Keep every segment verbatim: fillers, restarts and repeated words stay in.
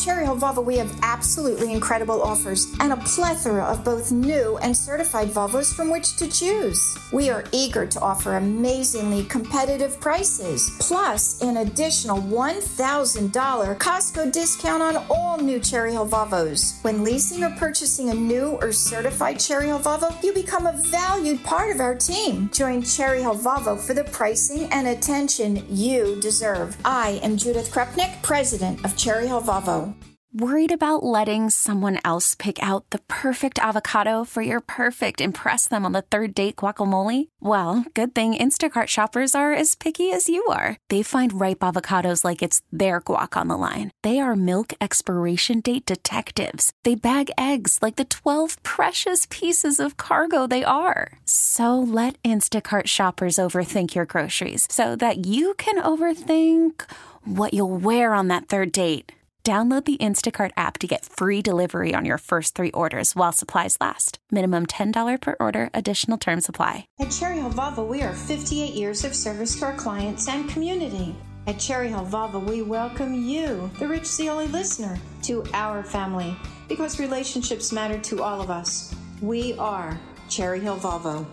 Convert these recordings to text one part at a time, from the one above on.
Cherry Hill Volvo, we have absolutely incredible offers and a plethora of both new and certified Volvos from which to choose. We are eager to offer amazingly competitive prices, plus an additional one thousand dollars Costco discount on all new Cherry Hill Volvos. When leasing or purchasing a new or certified Cherry Hill Volvo, you become a valued part of our team. Join Cherry Hill Volvo for the pricing and attention you deserve. I am Judith Krupnick, president of Cherry Hill Volvo. Worried about letting someone else pick out the perfect avocado for your perfect impress them on the third date guacamole? Well, good thing Instacart shoppers are as picky as you are. They find ripe avocados like it's their guac on the line. They are milk expiration date detectives. They bag eggs like the twelve precious pieces of cargo they are. So let Instacart shoppers overthink your groceries so that you can overthink what you'll wear on that third date. Download the Instacart app to get free delivery on your first three orders while supplies last. Minimum ten dollars per order. Additional terms apply. At Cherry Hill Volvo, we are fifty-eight years of service to our clients and community. At Cherry Hill Volvo, we welcome you, the Rich Zeoli listener, to our family because relationships matter to all of us. We are Cherry Hill Volvo.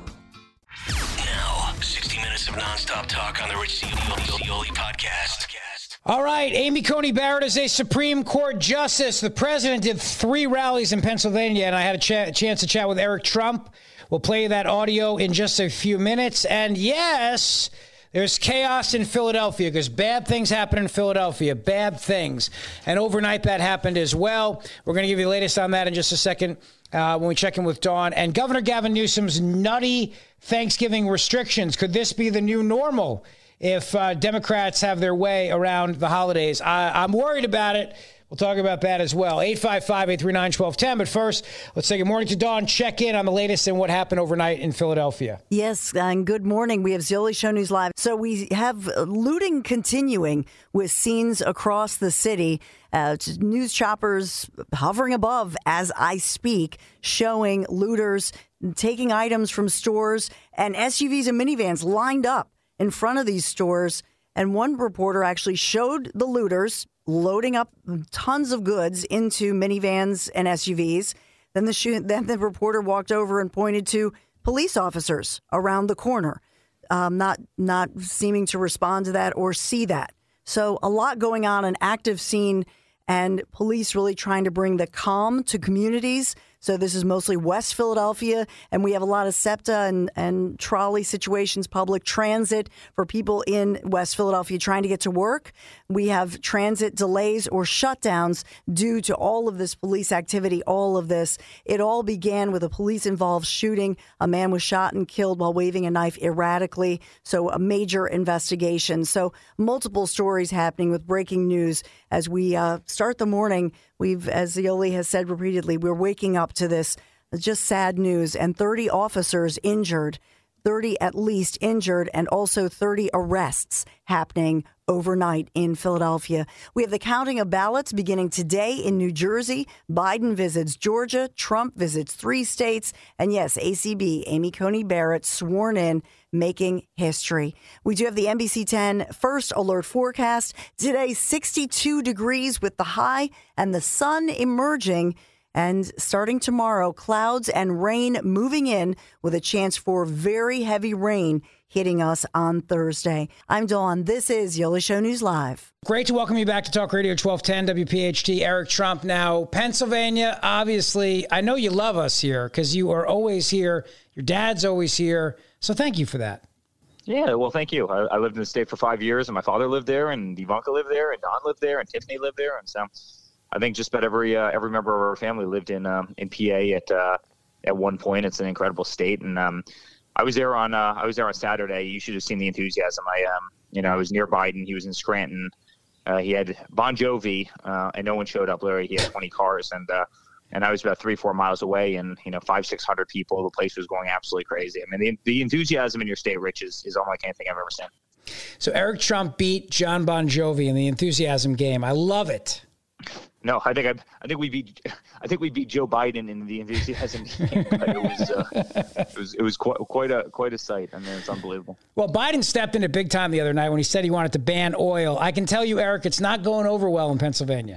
Now, sixty minutes of nonstop talk on the Rich Zeoli podcast. All right, Amy Coney Barrett is a Supreme Court justice. The president did three rallies in Pennsylvania, and I had a ch- chance to chat with Eric Trump. We'll play that audio in just a few minutes. And yes, there's chaos in Philadelphia because bad things happen in Philadelphia, bad things. And overnight that happened as well. We're going to give you the latest on that in just a second uh, when we check in with Dawn. And Governor Gavin Newsom's nutty Thanksgiving restrictions. Could this be the new normal if uh, Democrats have their way around the holidays? I, I'm worried about it. We'll talk about that as well. eight five five, eight three nine, one two one zero. But first, let's say good morning to Dawn. Check in on the latest and what happened overnight in Philadelphia. Yes, and good morning. We have Zeoli Show News Live. So we have looting continuing with scenes across the city. Uh, news choppers hovering above as I speak, showing looters taking items from stores and S U Vs and minivans lined up in front of these stores. And one reporter actually showed the looters loading up tons of goods into minivans and S U Vs. Then the shoot, then the reporter walked over and pointed to police officers around the corner, um, not not seeming to respond to that or see that. So a lot going on, an active scene, and police really trying to bring the calm to communities. So this is mostly West Philadelphia, and we have a lot of SEPTA and, and trolley situations, public transit for people in West Philadelphia trying to get to work. We have transit delays or shutdowns due to all of this police activity, all of this. It all began with a police-involved shooting. A man was shot and killed while waving a knife erratically, so a major investigation. So multiple stories happening with breaking news as we uh, start the morning. We've, as Zeoli has said repeatedly, we're waking up to this just sad news, and thirty officers injured, thirty at least injured, and also thirty arrests happening overnight in Philadelphia. We have the counting of ballots beginning today in New Jersey. Biden visits Georgia. Trump visits three states. And yes, A C B, Amy Coney Barrett, sworn in, making history. We do have the N B C ten first alert forecast. Today, sixty-two degrees with the high and the sun emerging. And starting tomorrow, clouds and rain moving in with a chance for very heavy rain hitting us on Thursday. I'm Dawn. This is Zeoli Show News Live. Great to welcome you back to Talk Radio twelve ten W P H T. Eric Trump. Now, Pennsylvania, obviously, I know you love us here because you are always here. Your dad's always here. So thank you for that. Yeah, well, thank you. I, I lived in the state for five years, and my father lived there, and Ivanka lived there, and Don lived there, and Tiffany lived there. And so I think just about every uh, every member of our family lived in um, in P A at uh, at one point. It's an incredible state, and um, I was there on uh, I was there on Saturday. You should have seen the enthusiasm. I um, you know I was near Biden. He was in Scranton. Uh, he had Bon Jovi, uh, and no one showed up. Larry, he had twenty cars, and uh, and I was about three four miles away, and you know five six hundred people. The place was going absolutely crazy. I mean, the the enthusiasm in your state, Rich, is, is unlike anything I've ever seen. So Eric Trump beat John Bon Jovi in the enthusiasm game. I love it. No, I think I, I think we beat I think we beat Joe Biden in the enthusiasm game. But it was uh, it was it was quite quite a quite a sight. I mean, it's unbelievable. Well, Biden stepped in it big time the other night when he said he wanted to ban oil. I can tell you, Eric, it's not going over well in Pennsylvania.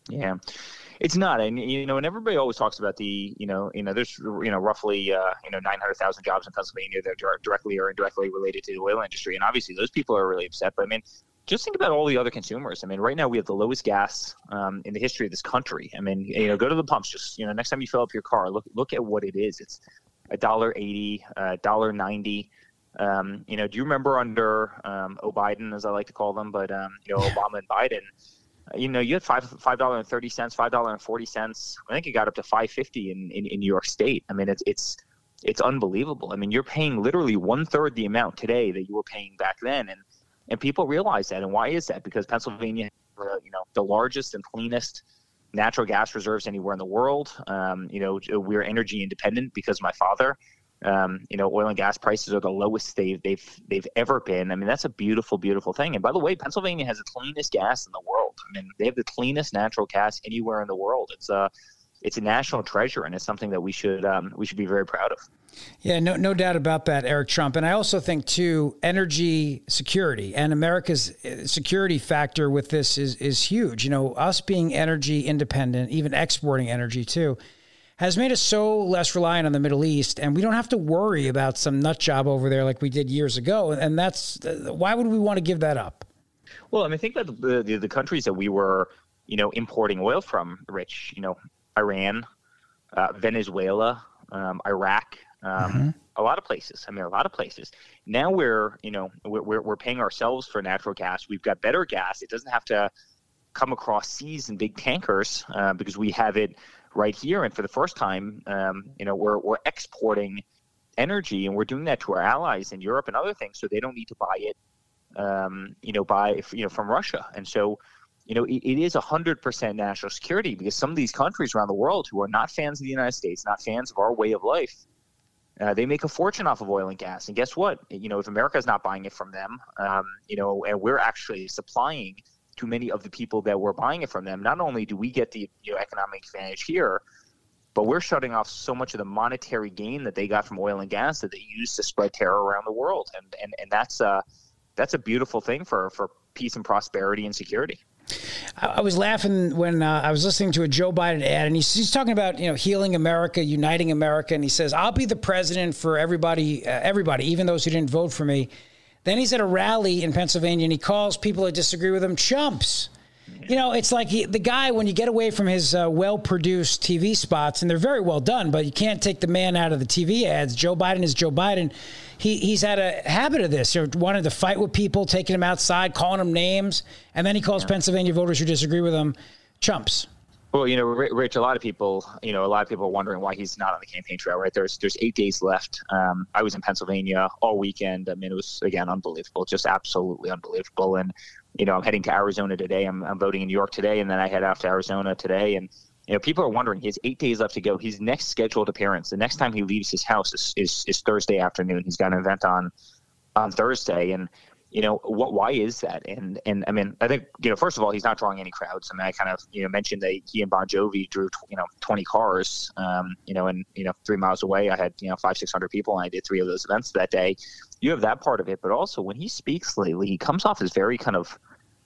Yeah. It's not, and you know, and everybody always talks about the, you know, you know, there's, you know, roughly, uh, you know, nine hundred thousand jobs in Pennsylvania that are directly or indirectly related to the oil industry, and obviously those people are really upset. But I mean, just think about all the other consumers. I mean, right now we have the lowest gas um, in the history of this country. I mean, you know, go to the pumps. Just, you know, next time you fill up your car, look look at what it is. It's a dollar eighty, a dollar ninety. Um, you know, do you remember under um, O'Biden, as I like to call them, but um, you know, Obama and Biden? You know, you had five five dollar and thirty cents, five dollar and forty cents. I think it got up to five fifty in, in, in New York State. I mean, it's it's it's unbelievable. I mean, you're paying literally one third the amount today that you were paying back then, and and people realize that. And why is that? Because Pennsylvania, uh, you know, the largest and cleanest natural gas reserves anywhere in the world. Um, you know, we're energy independent because of my father. Um, you know, oil and gas prices are the lowest they've they've they've ever been. I mean, that's a beautiful, beautiful thing. And by the way, Pennsylvania has the cleanest gas in the world. I mean, they have the cleanest natural gas anywhere in the world. It's a it's a national treasure, and it's something that we should um, we should be very proud of. Yeah, no, no doubt about that, Eric Trump. And I also think too, energy security and America's security factor with this is is huge. You know, us being energy independent, even exporting energy too, has made us so less reliant on the Middle East, and we don't have to worry about some nut job over there like we did years ago. And that's why would we want to give that up? Well, I mean, think about the, the the countries that we were, you know, importing oil from, Rich. You know, Iran, uh, Venezuela, um, Iraq, um, mm-hmm. a lot of places. I mean, a lot of places. Now we're, you know, we're we're paying ourselves for natural gas. We've got better gas. It doesn't have to come across seas in big tankers uh, because we have it right here. And for the first time, um, you know, we're we're exporting energy, and we're doing that to our allies in Europe and other things, so they don't need to buy it, um, you know, buy you know from Russia. And so, you know, it, it is a hundred percent national security, because some of these countries around the world who are not fans of the United States, not fans of our way of life, uh, they make a fortune off of oil and gas. And guess what? You know, if America's not buying it from them, um, you know, and we're actually supplying to many of the people that were buying it from them, not only do we get the you know, economic advantage here, but we're shutting off so much of the monetary gain that they got from oil and gas that they use to spread terror around the world. And and, and that's, uh, that's a beautiful thing for, for peace and prosperity and security. I was laughing when uh, I was listening to a Joe Biden ad, and he's, he's talking about, you know, healing America, uniting America. And he says, I'll be the president for everybody, uh, everybody, even those who didn't vote for me. Then he's at a rally in Pennsylvania, and he calls people that disagree with him chumps. You know, it's like he, the guy, when you get away from his uh, well-produced T V spots, and they're very well done, but you can't take the man out of the T V ads. Joe Biden is Joe Biden. He He's had a habit of this. He wanted to fight with people, taking them outside, calling them names, and then he calls yeah. Pennsylvania voters who disagree with him chumps. Well, you know, Rich, a lot of people, you know, a lot of people are wondering why he's not on the campaign trail, right? There's there's eight days left. Um, I was in Pennsylvania all weekend. I mean, it was, again, unbelievable, just absolutely unbelievable. And, you know, I'm heading to Arizona today. I'm, I'm voting in New York today, and then I head out to Arizona today. And, you know, people are wondering, he has eight days left to go. His next scheduled appearance, the next time he leaves his house is, is, is Thursday afternoon. He's got an event on on Thursday. And, you know, what? Why is that? And, and I mean, I think, you know, first of all, he's not drawing any crowds. I mean, I kind of, you know, mentioned that he and Bon Jovi drew, you know, twenty cars, um, you know, and, you know, three miles away, I had, you know, five, six hundred people, and I did three of those events that day. You have that part of it. But also, when he speaks lately, he comes off as very kind of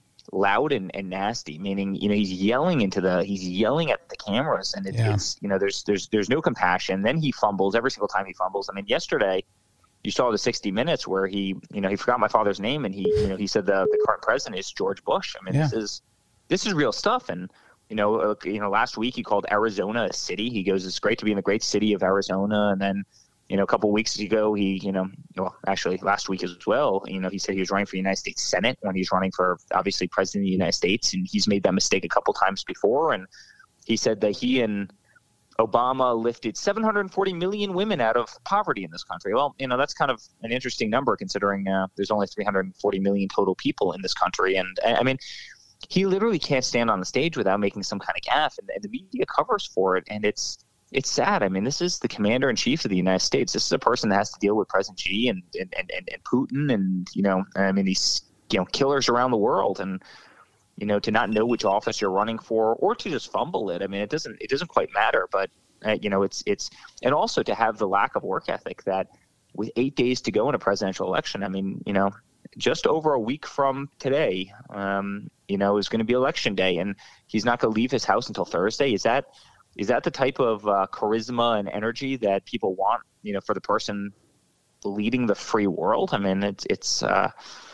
loud and, and nasty, meaning, you know, he's yelling into the, he's yelling at the cameras, and it, yeah. it's, you know, there's, there's, there's no compassion. Then he fumbles every single time he fumbles. I mean, yesterday, you saw the sixty minutes where he, you know, he forgot my father's name, and he, you know, he said the, the current president is George Bush. I mean, yeah. this is, this is real stuff. And, you know, uh, you know, last week he called Arizona a city. He goes, it's great to be in the great city of Arizona. And then, you know, a couple of weeks ago, he, you know, well, actually last week as well, you know, he said he was running for the United States Senate when he's running for, obviously, president of the United States. And he's made that mistake a couple times before. And he said that he and Obama lifted seven hundred forty million women out of poverty in this country. Well, you know, that's kind of an interesting number, considering uh, there's only three hundred forty million total people in this country. And I mean, he literally can't stand on the stage without making some kind of gaffe, and, and the media covers for it. And it's, it's sad. I mean, this is the commander in chief of the United States. This is a person that has to deal with President Xi and, and, and, and Putin and, you know, I mean, these, you know, killers around the world. And, you know, to not know which office you're running for, or to just fumble it. I mean, it doesn't, it doesn't quite matter, but uh, you know, it's, it's, and also to have the lack of work ethic that with eight days to go in a presidential election, I mean, you know, just over a week from today, um, you know, is going to be election day, and he's not going to leave his house until Thursday. Is that is that the type of uh, charisma and energy that people want, you know, for the person leading the free world? I mean, it's it's. Uh,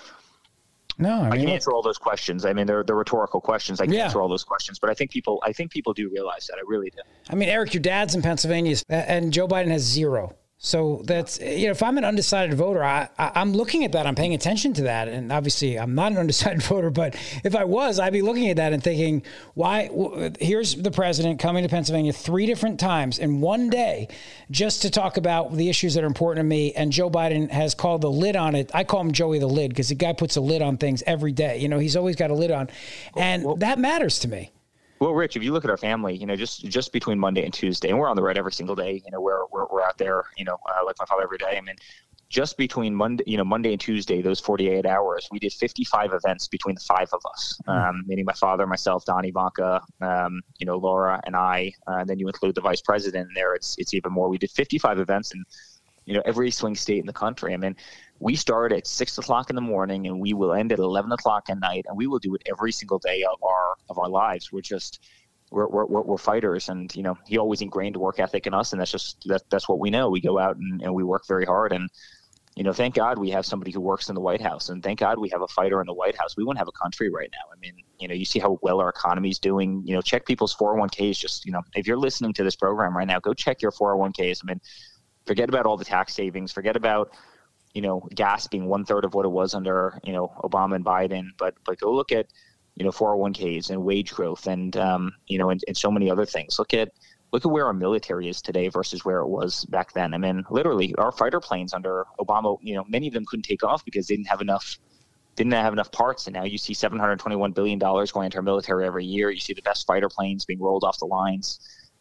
no, I, mean, I can answer all those questions. I mean, they're they're rhetorical questions. I can yeah. answer all those questions, but I think people I think people do realize that. I really do. I mean, Eric, your dad's in Pennsylvania, and Joe Biden has zero. So that's, you know, if I'm an undecided voter, I, I, I'm looking at that. I'm paying attention to that. And obviously I'm not an undecided voter, but if I was, I'd be looking at that and thinking, why, w- here's the president coming to Pennsylvania three different times in one day just to talk about the issues that are important to me. And Joe Biden has called the lid on it. I call him Joey the lid because the guy puts a lid on things every day. You know, he's always got a lid on. And well, that matters to me. Well, Rich, if you look at our family, you know, just just between Monday and Tuesday, and we're on the road every single day, you know, we're we're, we're out there, you know, uh, like my father every day. I mean, just between Monday, you know, Monday and Tuesday, those forty-eight hours, we did fifty-five events between the five of us, um, meaning my father, myself, Don, Ivanka, um, you know, Laura, and I. Uh, and then you include the vice president in there, it's it's even more. We did fifty-five events in, you know, every swing state in the country. I mean, we start at six o'clock in the morning and we will end at eleven o'clock at night, and we will do it every single day of our of our lives. We're just we're we're, we're fighters, and you know, he always ingrained work ethic in us, and that's just that that's what we know. We go out and, and we work very hard, and you know, thank God we have somebody who works in the White House, and thank God we have a fighter in the White House. We wouldn't have a country right now. I mean, you know, you see how well our economy is doing. You know, check people's four oh one k's. Just, you know, if you're listening to this program right now, go check your four oh one k's. I mean, forget about all the tax savings. Forget about, you know, gas being one third of what it was under, you know, Obama and Biden. But but go look at, you know, four oh one k's and wage growth and, um, you know, and, and so many other things. Look at look at where our military is today versus where it was back then. I mean, literally, our fighter planes under Obama, you know, many of them couldn't take off because they didn't have enough didn't have enough parts. And now you see seven hundred twenty-one billion dollars going into our military every year. You see the best fighter planes being rolled off the lines.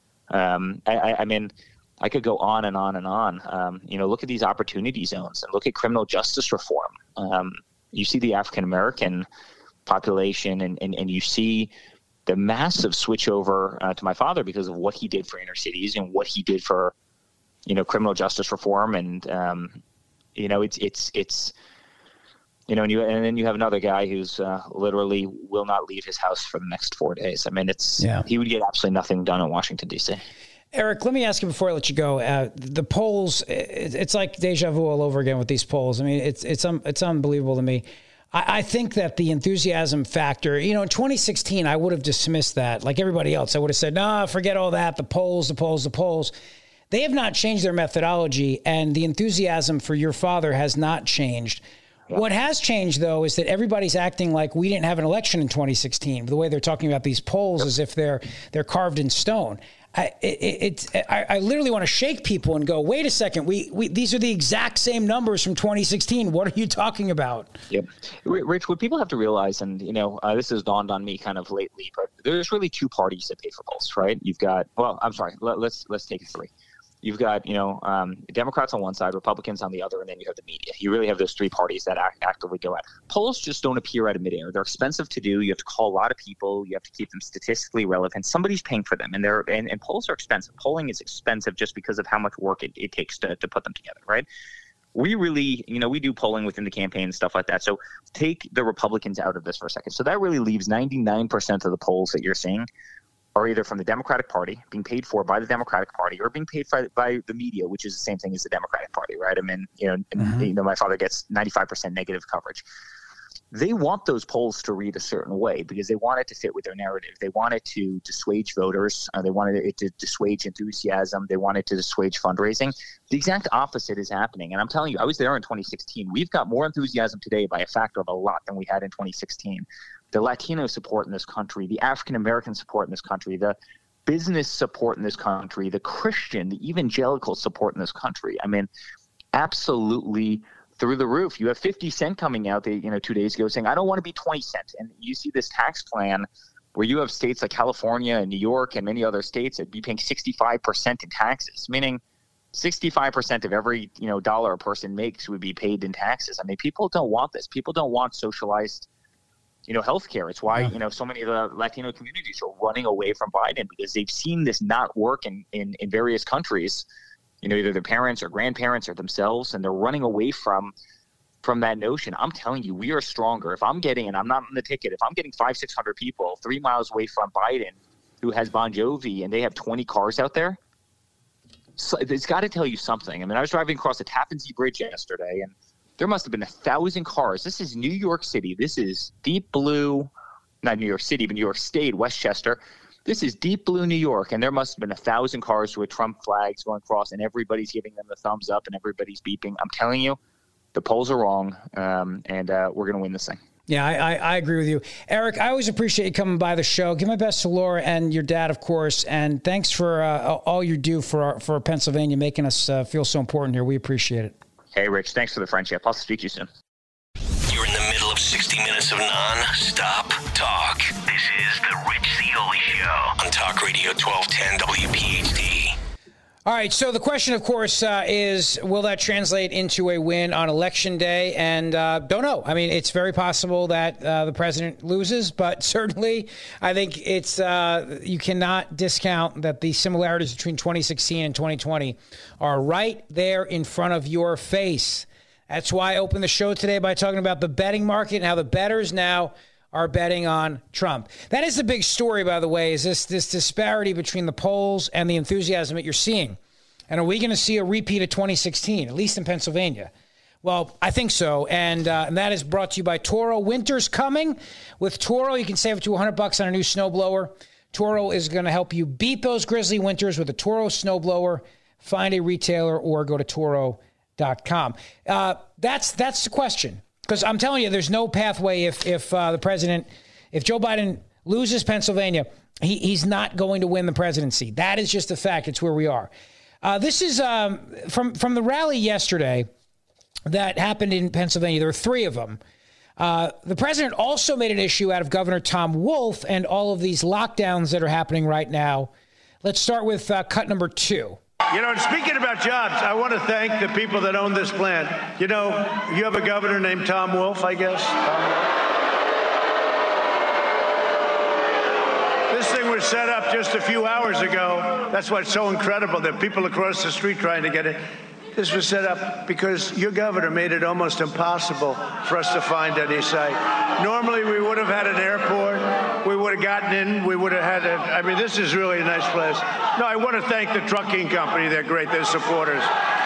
Um, I, I, I mean, I could go on and on and on. Um, you know, look at these opportunity zones and look at criminal justice reform. Um, you see the African-American population and, and, and you see the massive switch over uh, to my father because of what he did for inner cities and what he did for, you know, criminal justice reform. And, um, you know, it's, it's, it's, you know, and you, and then you have another guy who's uh, literally will not leave his house for the next four days. I mean, it's, yeah. he would get absolutely nothing done in Washington, D C. Eric, let me ask you before I let you go. Uh, the polls, it, it's like deja vu all over again with these polls. I mean, it's it's um, it's unbelievable to me. I, I think that the enthusiasm factor, you know, in twenty sixteen, I would have dismissed that like everybody else. I would have said, nah, forget all that. The polls, the polls, the polls. They have not changed their methodology, and the enthusiasm for your father has not changed. Yeah. What has changed, though, is that everybody's acting like we didn't have an election in twenty sixteen. The way they're talking about these polls yep. as if they're they're carved in stone. I, it, it, I, I literally want to shake people and go, wait a second, we, we these are the exact same numbers from twenty sixteen. What are you talking about? Yep. Rich, what people have to realize, and, you know, uh, this has dawned on me kind of lately, but there's really two parties that pay for polls, right? You've got, well, I'm sorry, let, let's let's take it three. You've got, you know, um, Democrats on one side, Republicans on the other, and then you have the media. You really have those three parties that act, actively go at. Polls just don't appear out of midair. They're expensive to do. You have to call a lot of people. You have to keep them statistically relevant. Somebody's paying for them, and they're and, and polls are expensive. Polling is expensive just because of how much work it, it takes to, to put them together, right? We really, you know, we do polling within the campaign and stuff like that. So take the Republicans out of this for a second. So that really leaves ninety-nine percent of the polls that you're seeing are either from the Democratic Party, being paid for by the Democratic Party, or being paid by, by the media, which is the same thing as the Democratic Party, right? I mean, you know, mm-hmm. you know, my father gets ninety-five percent negative coverage. They want those polls to read a certain way because they want it to fit with their narrative. They want it to dissuade voters. Uh, they wanted it to dissuade enthusiasm. They wanted to dissuade fundraising. The exact opposite is happening. And I'm telling you, I was there in twenty sixteen. We've got more enthusiasm today by a factor of a lot than we had in twenty sixteen. The Latino support in this country, the African-American support in this country, the business support in this country, the Christian, the evangelical support in this country. I mean, absolutely through the roof. You have fifty cent coming out, you know, two days ago saying, I don't want to be twenty cent. And you see this tax plan where you have states like California and New York and many other states that be paying sixty-five percent in taxes, meaning sixty-five percent of every, you know, dollar a person makes would be paid in taxes. I mean, people don't want this. People don't want socialized, you know, healthcare. It's why, you know, so many of the Latino communities are running away from Biden because they've seen this not work in, in, in various countries, you know, either their parents or grandparents or themselves, and they're running away from, from that notion. I'm telling you, we are stronger. If I'm getting, and I'm not on the ticket, if I'm getting five, six hundred people three miles away from Biden who has Bon Jovi and they have twenty cars out there, so it's got to tell you something. I mean, I was driving across the Tappan Zee Bridge yesterday, and there must have been a thousand cars. This is New York City. This is deep blue, not New York City, but New York State, Westchester. This is deep blue New York, and there must have been a thousand cars with Trump flags going across, and everybody's giving them the thumbs up, and everybody's beeping. I'm telling you, the polls are wrong, um, and uh, we're going to win this thing. Yeah, I, I, I agree with you. Eric, I always appreciate you coming by the show. Give my best to Laura and your dad, of course, and thanks for uh, all you do for our, for Pennsylvania, making us uh, feel so important here. We appreciate it. Hey, Rich, thanks for the friendship. I'll speak to you soon. You're in the middle of sixty minutes of non-stop talk. This is the Rich Zeoli Show on Talk Radio twelve ten W P H D. All right, so the question, of course, uh, is will that translate into a win on Election Day? And uh, don't know. I mean, it's very possible that uh, the president loses, but certainly I think it's uh, you cannot discount that the similarities between twenty sixteen and twenty twenty are right there in front of your face. That's why I opened the show today by talking about the betting market and how the bettors now are betting on Trump. That is the big story, by the way, is this this disparity between the polls and the enthusiasm that you're seeing. And are we going to see a repeat of twenty sixteen, at least in Pennsylvania? Well, I think so. And, uh, and that is brought to you by Toro. Winter's coming. With Toro, you can save up to one hundred bucks on a new snowblower. Toro is going to help you beat those grizzly winters with a Toro snowblower. Find a retailer or go to Toro dot com. Uh, that's that's the question. Because I'm telling you, there's no pathway if if uh, the president, if Joe Biden loses Pennsylvania, he, he's not going to win the presidency. That is just a fact. It's where we are. Uh, this is um, from from the rally yesterday that happened in Pennsylvania. There were three of them. Uh, the president also made an issue out of Governor Tom Wolf and all of these lockdowns that are happening right now. Let's start with uh, cut number two. You know, speaking about jobs, I want to thank the people that own this plant. You know, you have a governor named Tom Wolf, I guess. Tom Wolf. This thing was set up just a few hours ago. That's what's so incredible, that people across the street trying to get it. This was set up because your governor made it almost impossible for us to find any site. Normally, we would have had an airport. We would have gotten in. We would have had a, I mean, this is really a nice place. No, I want to thank the trucking company. They're great. They're supporters.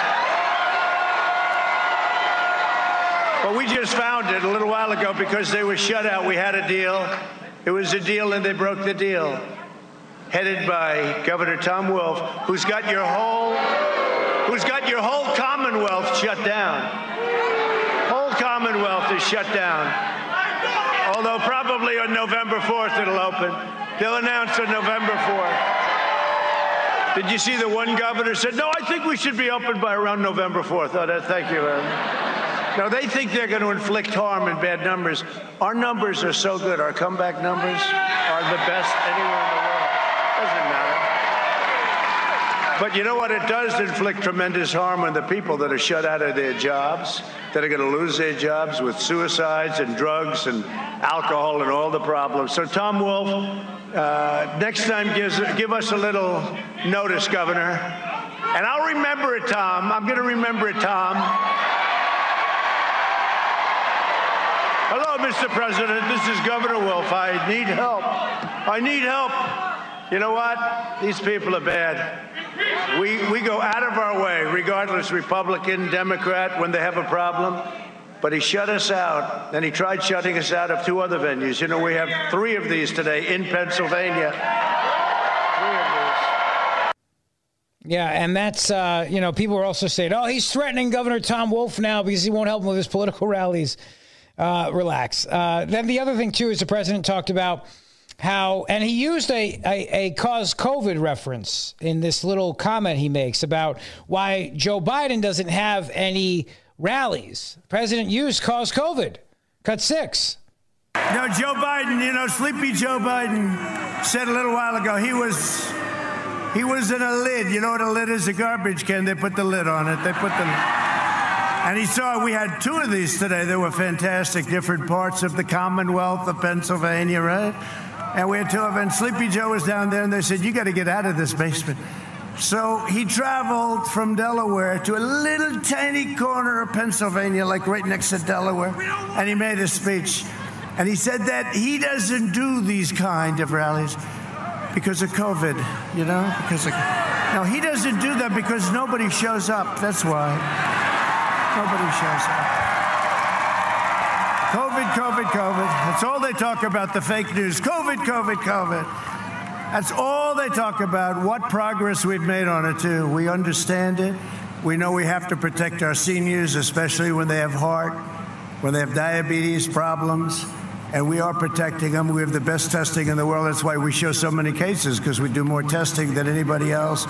But we just found it a little while ago because they were shut out. We had a deal. It was a deal, and they broke the deal. Headed by Governor Tom Wolf, who's got your whole... who's got your whole Commonwealth shut down. Whole Commonwealth is shut down. Although probably on November fourth it'll open. They'll announce on November fourth. Did you see the one governor said, no, I think we should be open by around November fourth. Oh, that, thank you. No, they think they're going to inflict harm in bad numbers. Our numbers are so good. Our comeback numbers are the best anywhere in the world. Doesn't matter. But you know what? It does inflict tremendous harm on the people that are shut out of their jobs, that are going to lose their jobs with suicides and drugs and alcohol and all the problems. So, Tom Wolf, uh, next time gives, give us a little notice, Governor. And I'll remember it, Tom. I'm going to remember it, Tom. Hello, Mister President. This is Governor Wolf. I need help. I need help. You know what? These people are bad. We we go out of our way, regardless, Republican, Democrat, when they have a problem. But he shut us out, and he tried shutting us out of two other venues. You know, we have three of these today in Pennsylvania. Three of these. Yeah, and that's, uh, you know, people are also saying, oh, he's threatening Governor Tom Wolf now because he won't help him with his political rallies. Uh, relax. Uh, then the other thing, too, is the president talked about how, and he used a, a, a cause COVID reference in this little comment he makes about why Joe Biden doesn't have any rallies. The president used cause COVID. Cut six. No, Joe Biden, you know, sleepy Joe Biden said a little while ago he was he was in a lid. You know what a lid is? A garbage can. They put the lid on it. They put the... And he saw we had two of these today. They were fantastic, different parts of the Commonwealth of Pennsylvania, right? And we had two of them. And Sleepy Joe was down there, and they said, you got to get out of this basement. So he traveled from Delaware to a little tiny corner of Pennsylvania, like right next to Delaware, and he made a speech. And he said that he doesn't do these kind of rallies because of COVID, you know? Because of, no, he doesn't do that because nobody shows up. That's why. Nobody shows up. COVID, COVID, COVID. That's all they talk about, the fake news. COVID, COVID, COVID. That's all they talk about, what progress we've made on it, too. We understand it. We know we have to protect our seniors, especially when they have heart, when they have diabetes problems. And we are protecting them. We have the best testing in the world. That's why we show so many cases, because we do more testing than anybody else.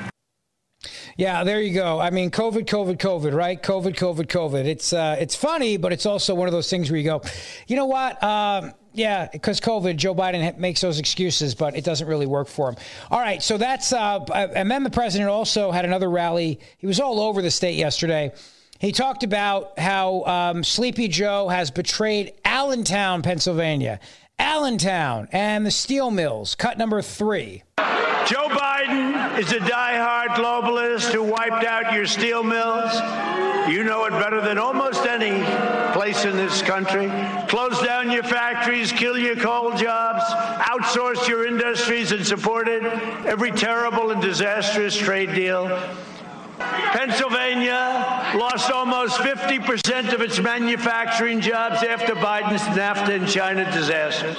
Yeah, there you go. I mean, COVID, COVID, COVID, right? COVID, COVID, COVID. It's uh, it's funny, but it's also one of those things where you go, you know what? Um, yeah, because COVID, Joe Biden makes those excuses, but it doesn't really work for him. All right, so that's uh, and then the president also had another rally. He was all over the state yesterday. He talked about how um, Sleepy Joe has betrayed Allentown, Pennsylvania. Allentown and the steel mills, cut number three. Joe Biden is a diehard globalist who wiped out your steel mills. You know it better than almost any place in this country. Close down your factories, kill your coal jobs, outsource your industries, and supported every terrible and disastrous trade deal. Pennsylvania lost almost fifty percent of its manufacturing jobs after Biden's NAFTA and China disasters.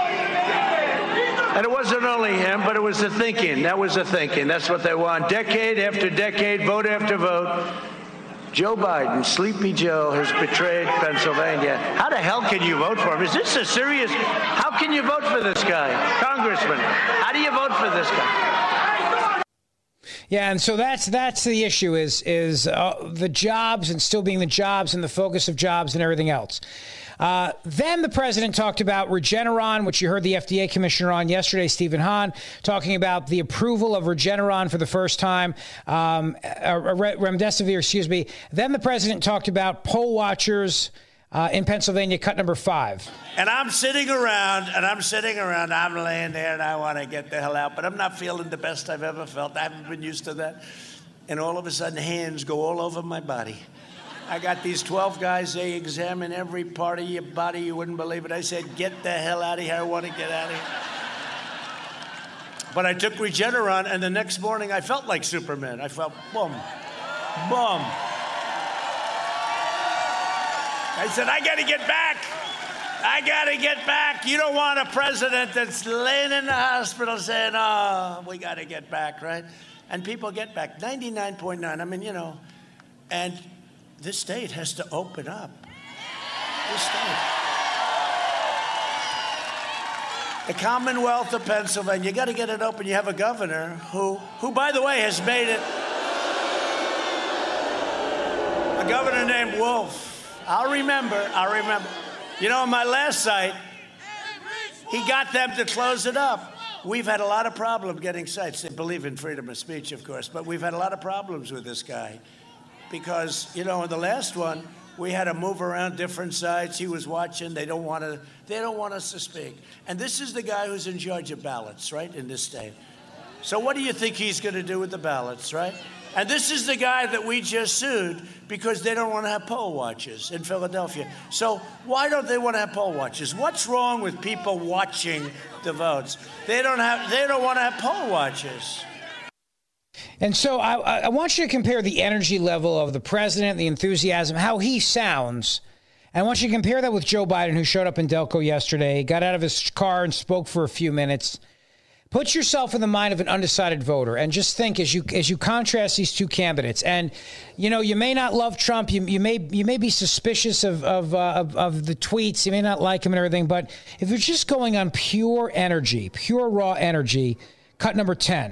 And it wasn't only him, but it was the thinking. That was the thinking. That's what they want. Decade after decade, vote after vote. Joe Biden, Sleepy Joe, has betrayed Pennsylvania. How the hell can you vote for him? Is this a serious... How can you vote for this guy? Congressman, how do you vote for this guy? Yeah, and so that's that's the issue is is uh, the jobs and still being the jobs and the focus of jobs and everything else. Uh, then the president talked about Regeneron, which you heard the F D A commissioner on yesterday, Stephen Hahn, talking about the approval of Regeneron for the first time, um, uh, remdesivir, excuse me. Then the president talked about poll watchers uh, in Pennsylvania, cut number five. And I'm sitting around, and I'm sitting around, I'm laying there, and I want to get the hell out, but I'm not feeling the best I've ever felt. I haven't been used to that. And all of a sudden, hands go all over my body. I got these twelve guys, they examine every part of your body. You wouldn't believe it. I said, get the hell out of here. I want to get out of here. But I took Regeneron, and the next morning I felt like Superman. I felt, boom, boom. I said, I got to get back. I got to get back. You don't want a president that's laying in the hospital saying, oh, we got to get back, right? And people get back. ninety-nine point nine. I mean, you know, and this state has to open up. This state. The Commonwealth of Pennsylvania, you got to get it open. You have a governor who, who, by the way, has made it. A governor named Wolf. I'll remember, I'll remember. You know, on my last site, he got them to close it up. We've had a lot of problems getting sites. They believe in freedom of speech, of course, but we've had a lot of problems with this guy. Because, you know, in the last one, we had to move around different sites. He was watching. They don't want to, they don't want us to speak. And this is the guy who's in charge of ballots, right, in this state. So what do you think he's going to do with the ballots, right? And this is the guy that we just sued because they don't want to have poll watchers in Philadelphia. So why don't they want to have poll watchers? What's wrong with people watching the votes? They don't have. They don't want to have poll watchers. And so I, I want you to compare the energy level of the president, the enthusiasm, how he sounds. And I want you to compare that with Joe Biden, who showed up in Delco yesterday, got out of his car and spoke for a few minutes. Put yourself in the mind of an undecided voter and just think as you as you contrast these two candidates. And, you know, you may not love Trump. You, you may you may be suspicious of of, uh, of of the tweets. You may not like him and everything. But if you're just going on pure energy, pure raw energy, cut number ten.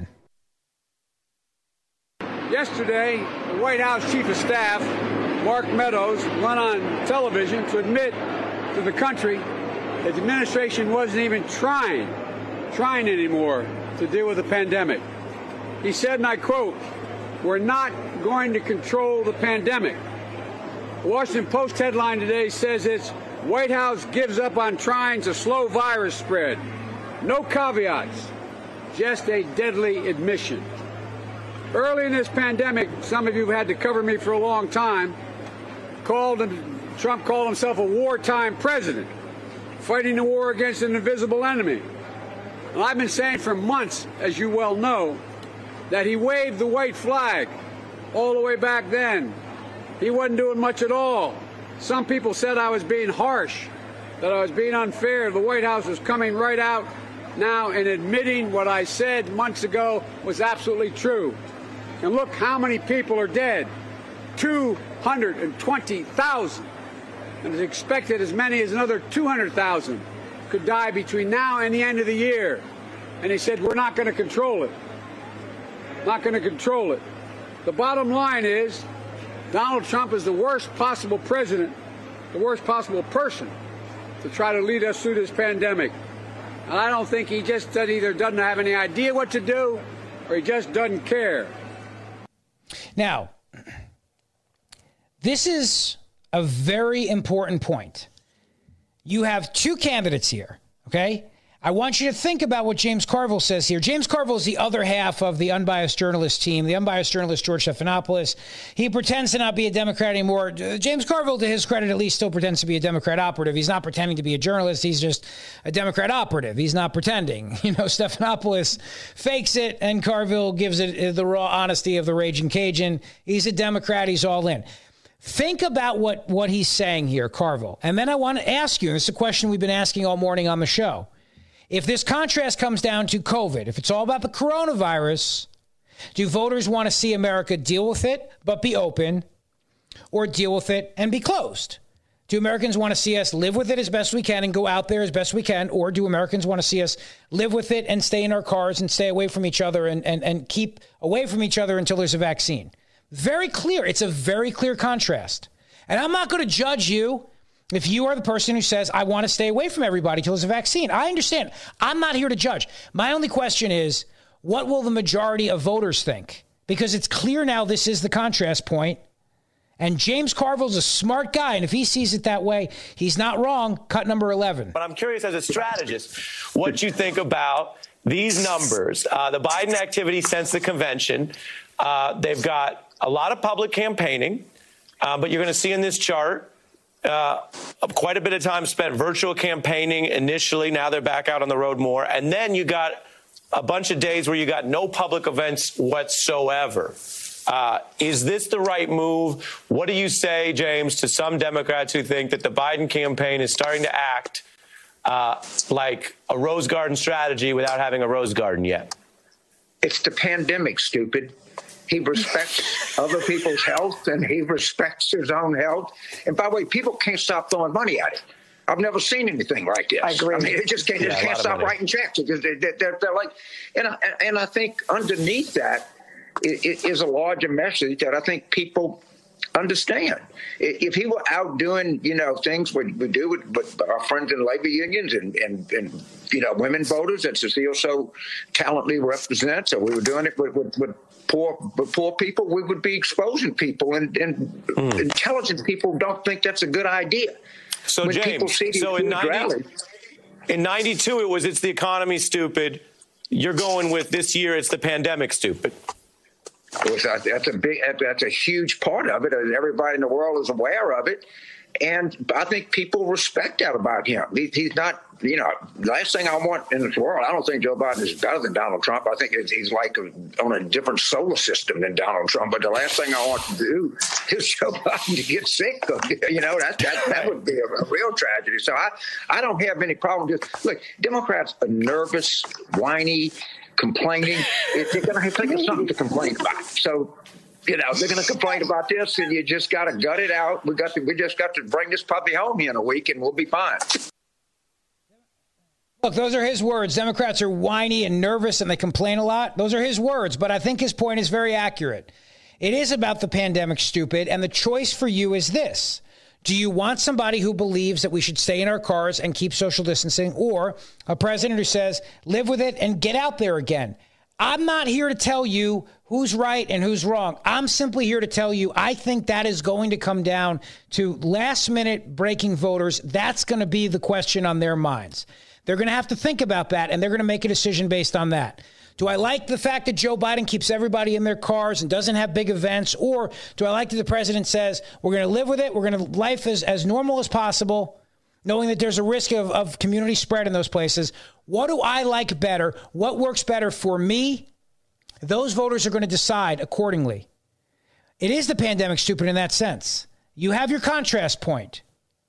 Yesterday, the White House Chief of Staff, Mark Meadows, went on television to admit to the country that the administration wasn't even trying trying anymore to deal with the pandemic. He said, and I quote, "We're not going to control the pandemic." The Washington Post headline today says it's White House gives up on trying to slow virus spread. No caveats, just a deadly admission. Early in this pandemic, some of you have had to cover me for a long time, called him, Trump called himself a wartime president, fighting the war against an invisible enemy. And I've been saying for months, as you well know, that he waved the white flag all the way back then. He wasn't doing much at all. Some people said I was being harsh, that I was being unfair. The White House was coming right out now and admitting what I said months ago was absolutely true. And look how many people are dead. two hundred twenty thousand. And it's expected as many as another two hundred thousand could die between now and the end of the year. And he said, we're not going to control it. Not going to control it. The bottom line is Donald Trump is the worst possible president, the worst possible person to try to lead us through this pandemic. And I don't think he just either doesn't have any idea what to do or he just doesn't care. Now, this is a very important point. You have two candidates here, okay? I want you to think about what James Carville says here. James Carville is the other half of the unbiased journalist team, the unbiased journalist George Stephanopoulos. He pretends to not be a Democrat anymore. James Carville, to his credit, at least still pretends to be a Democrat operative. He's not pretending to be a journalist. He's just a Democrat operative. He's not pretending. You know, Stephanopoulos fakes it, and Carville gives it the raw honesty of the Raging Cajun. He's a Democrat. He's all in. Think about what, what he's saying here, Carville. And then I want to ask you, and this is a question we've been asking all morning on the show. If this contrast comes down to COVID, if it's all about the coronavirus, do voters want to see America deal with it but be open, or deal with it and be closed? Do Americans want to see us live with it as best we can and go out there as best we can, or do Americans want to see us live with it and stay in our cars and stay away from each other and, and, and keep away from each other until there's a vaccine? Very clear. It's a very clear contrast. And I'm not going to judge you if you are the person who says, I want to stay away from everybody till there's a vaccine. I understand. I'm not here to judge. My only question is, what will the majority of voters think? Because it's clear now this is the contrast point. And James Carville's a smart guy. And if he sees it that way, he's not wrong. Cut number eleven. But I'm curious, as a strategist, what you think about these numbers. Uh, the Biden activity since the convention, uh, they've got a lot of public campaigning. Uh, but you're going to see in this chart, Uh, quite a bit of time spent virtual campaigning initially. Now they're back out on the road more. And then you got a bunch of days where you got no public events whatsoever. Uh, is this the right move? What do you say, James, to some Democrats who think that the Biden campaign is starting to act uh, like a Rose Garden strategy without having a Rose Garden yet? It's the pandemic, stupid. He respects other people's health, and he respects his own health. And by the way, people can't stop throwing money at it. I've never seen anything like this. I agree. I mean, they just can't, Yeah, just can't stop writing checks. They're, they're, they're like, and I, and I think underneath that is a larger message that I think people understand. If he were out doing, you know, things we, we do with, with our friends in labor unions and, and, and, you know, women voters that Cecile so talently represents, or we were doing it with, with, with poor with poor people, we would be exposing people, and, and mm. intelligent people don't think that's a good idea. So, when James, so in, ninety, in ninety-two, it was it's the economy, stupid. You're going with this year, it's the pandemic, stupid. That's a big, that's a huge part of it, and everybody in the world is aware of it. And I think people respect that about him. He, he's not, you know, last thing I want in this world, I don't think Joe Biden is better than Donald Trump. I think he's like a, on a different solar system than Donald Trump. But the last thing I want to do is Joe Biden to get sick. You know, that that, that would be a, a real tragedy. So I, I don't have any problem. Just look, Democrats are nervous, whiny, complaining. They're going to have to think of something to complain about. So, you know, they're going to complain about this, and you just got to gut it out. We got to, we just got to bring this puppy home here in a week, and we'll be fine. Look, those are his words. Democrats are whiny and nervous, and they complain a lot. Those are his words, but I think his point is very accurate. It is about the pandemic, stupid, and the choice for you is this. Do you want somebody who believes that we should stay in our cars and keep social distancing, or a president who says, live with it and get out there again? I'm not here to tell you who's right and who's wrong. I'm simply here to tell you I think that is going to come down to last-minute breaking voters. That's going to be the question on their minds. They're going to have to think about that, and they're going to make a decision based on that. Do I like the fact that Joe Biden keeps everybody in their cars and doesn't have big events? Or do I like that the president says, we're going to live with it, we're going to life as, as normal as possible, knowing that there's a risk of, of community spread in those places? What do I like better? What works better for me? Those voters are going to decide accordingly. It is the pandemic, stupid, in that sense. You have your contrast point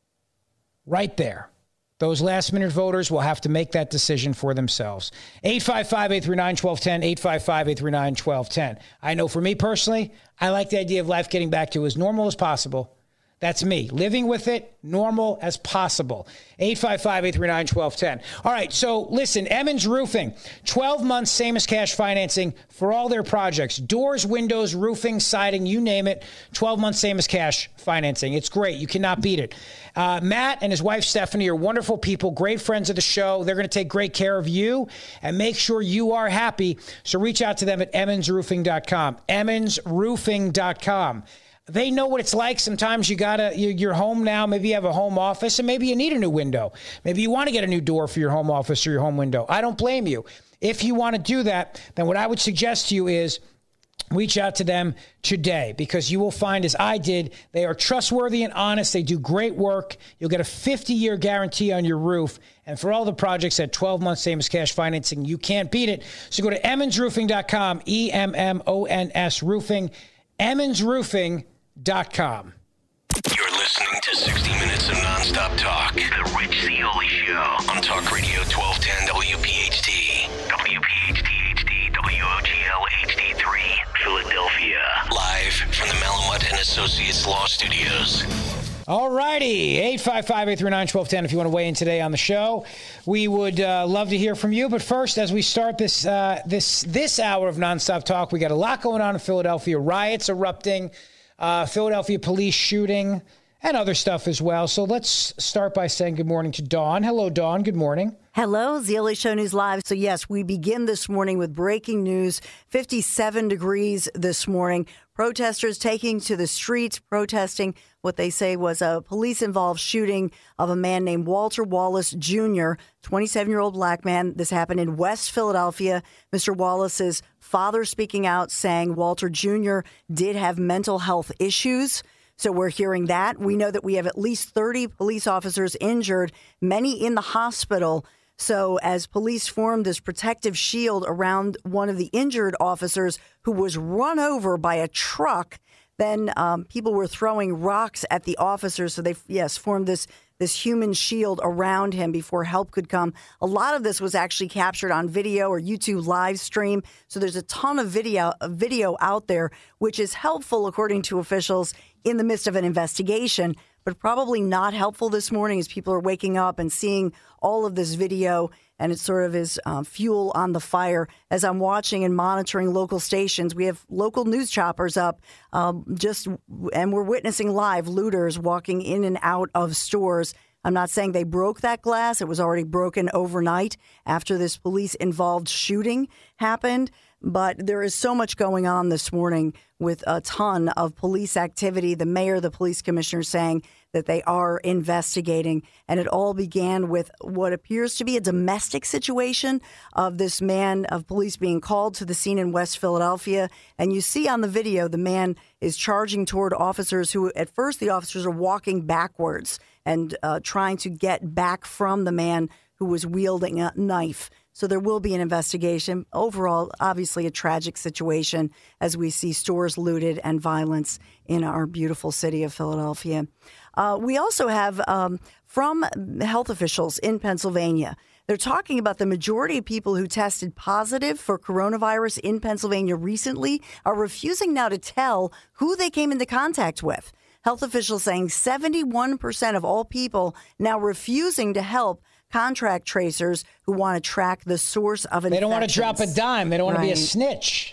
right there. Those last-minute voters will have to make that decision for themselves. eight five five, eight three nine, one two one zero, eight five five, eight three nine, one two one zero. I know for me personally, I like the idea of life getting back to as normal as possible. That's me, living with it, normal as possible. eight five five, eight three nine, one two one zero. All right, so listen, Emmons Roofing, twelve months, same as cash financing for all their projects. Doors, windows, roofing, siding, you name it. twelve months, same as cash financing. It's great. You cannot beat it. Uh, Matt and his wife, Stephanie, are wonderful people, great friends of the show. They're going to take great care of you and make sure you are happy. So reach out to them at emmons roofing dot com, emmons roofing dot com. They know what it's like. Sometimes you gotta, you're home now. Maybe you have a home office and maybe you need a new window. Maybe you want to get a new door for your home office or your home window. I don't blame you. If you want to do that, then what I would suggest to you is reach out to them today, because you will find, as I did, they are trustworthy and honest. They do great work. You'll get a fifty-year guarantee on your roof. And for all the projects at twelve months, same as cash financing, you can't beat it. So go to emmons roofing dot com, E M M O N S roofing, emmons roofing dot com. You're listening to sixty minutes of nonstop talk. The Rich Zeoli Show on Talk Radio twelve ten W P H T. W P H T H D, W O G L H D three, Philadelphia. Live from the Malamut and Associates Law Studios. All righty, eight five five, eight three nine, one two one zero if you want to weigh in today on the show. We would uh, love to hear from you. But first, as we start this uh, this this hour of nonstop talk, we got a lot going on in Philadelphia. Riots erupting. Uh, Philadelphia police shooting, and other stuff as well. So let's start by saying good morning to Dawn. Hello, Dawn. Good morning. Hello, Zeoli Show News Live. So yes, we begin this morning with breaking news. fifty-seven degrees this morning. Protesters taking to the streets, protesting what they say was a police-involved shooting of a man named Walter Wallace Junior, twenty-seven-year-old black man. This happened in West Philadelphia. Mister Wallace's father speaking out, saying Walter Junior did have mental health issues. So we're hearing that. We know that we have at least thirty police officers injured, many in the hospital. So as police formed this protective shield around one of the injured officers who was run over by a truck, then um, people were throwing rocks at the officers. So they, yes, formed this this human shield around him before help could come. A lot of this was actually captured on video or YouTube live stream. So there's a ton of video, video out there, which is helpful, according to officials, in the midst of an investigation, but probably not helpful this morning as people are waking up and seeing all of this video, and it sort of is uh, fuel on the fire. As I'm watching and monitoring local stations, we have local news choppers up, um, just, and we're witnessing live looters walking in and out of stores. I'm not saying they broke that glass. It was already broken overnight after this police-involved shooting happened. But there is so much going on this morning with a ton of police activity. The mayor, the police commissioner saying that they are investigating. And it all began with what appears to be a domestic situation of this man, of police being called to the scene in West Philadelphia. And you see on the video, the man is charging toward officers who, at first, the officers are walking backwards and uh, trying to get back from the man who was wielding a knife. So there will be an investigation. Overall, obviously a tragic situation as we see stores looted and violence in our beautiful city of Philadelphia. Uh, we also have um, from health officials in Pennsylvania. They're talking about the majority of people who tested positive for coronavirus in Pennsylvania recently are refusing now to tell who they came into contact with. Health officials saying seventy-one percent of all people now refusing to help contract tracers who want to track the source of infections. They don't want to drop a dime. They don't want right. to be a snitch.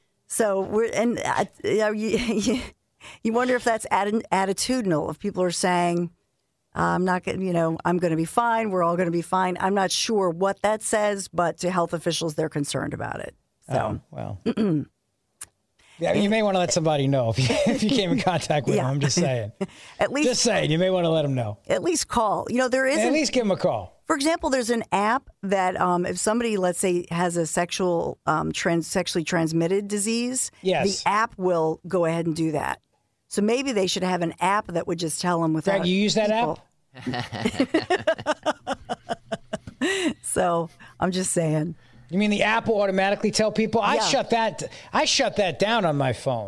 So we're and uh, you, you wonder if that's attitudinal. If people are saying, "I'm not going, you know, I'm going to be fine. We're all going to be fine." I'm not sure what that says, but to health officials, they're concerned about it. So, oh, well. Yeah, you may want to let somebody know if you, if you came in contact with Yeah. them. I'm just saying. At least, just saying, you may want to let them know. At least call. You know, there is At an- least give them a call. For example, there's an app that um, if somebody, let's say, has a sexual, um, trans- sexually transmitted disease, Yes. the app will go ahead and do that. So maybe they should have an app that would just tell them without. Greg, you use that people. app? So I'm just saying. You mean the app will automatically tell people? I Yeah. shut that. I shut that down on my phone.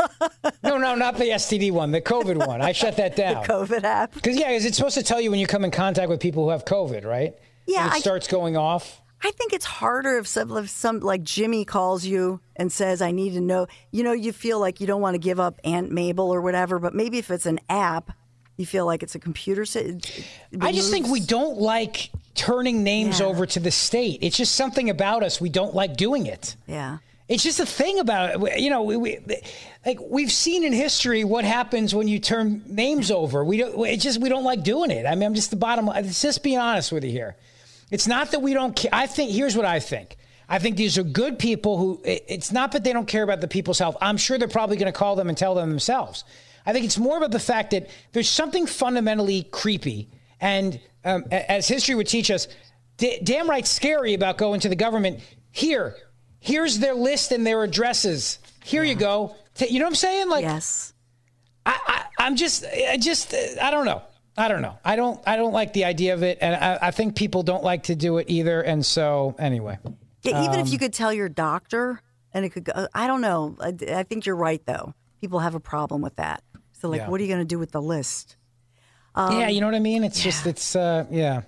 no, no, not the S T D one, the COVID one. I shut that down. The COVID app. Because yeah, is it supposed to tell you when you come in contact with people who have COVID, right? Yeah, And it I- starts going off. I think it's harder if some, if some like Jimmy calls you and says, I need to know, you know, you feel like you don't want to give up Aunt Mabel or whatever, but maybe if it's an app, you feel like it's a computer. It, it I just think we removes- don't like turning names Yeah. over to the state. It's just something about us. We don't like doing it. Yeah. It's just a thing about it. You know, we, we, like we've seen in history what happens when you turn names over. We don't. It's just we don't like doing it. I mean, I'm just the bottom. It's just being honest with you here. It's not that we don't care. I think here's what I think. I think these are good people who. It's not that they don't care about the people's health. I'm sure they're probably going to call them and tell them themselves. I think it's more about the fact that there's something fundamentally creepy and, um, as history would teach us, d- damn right scary about going to the government. Here, here's their list and their addresses. Here yeah. you go. T- you know what I'm saying? Like, yes. I, I, I'm just, I just, I don't know. I don't know. I don't, I don't like the idea of it, and I, I think people don't like to do it either. And so, anyway. Yeah, even um, if you could tell your doctor, and it could go. I don't know. I, I think you're right, though. People have a problem with that. So, like, Yeah. what are you going to do with the list? Um, yeah, you know what I mean? It's yeah. just, it's, uh, yeah.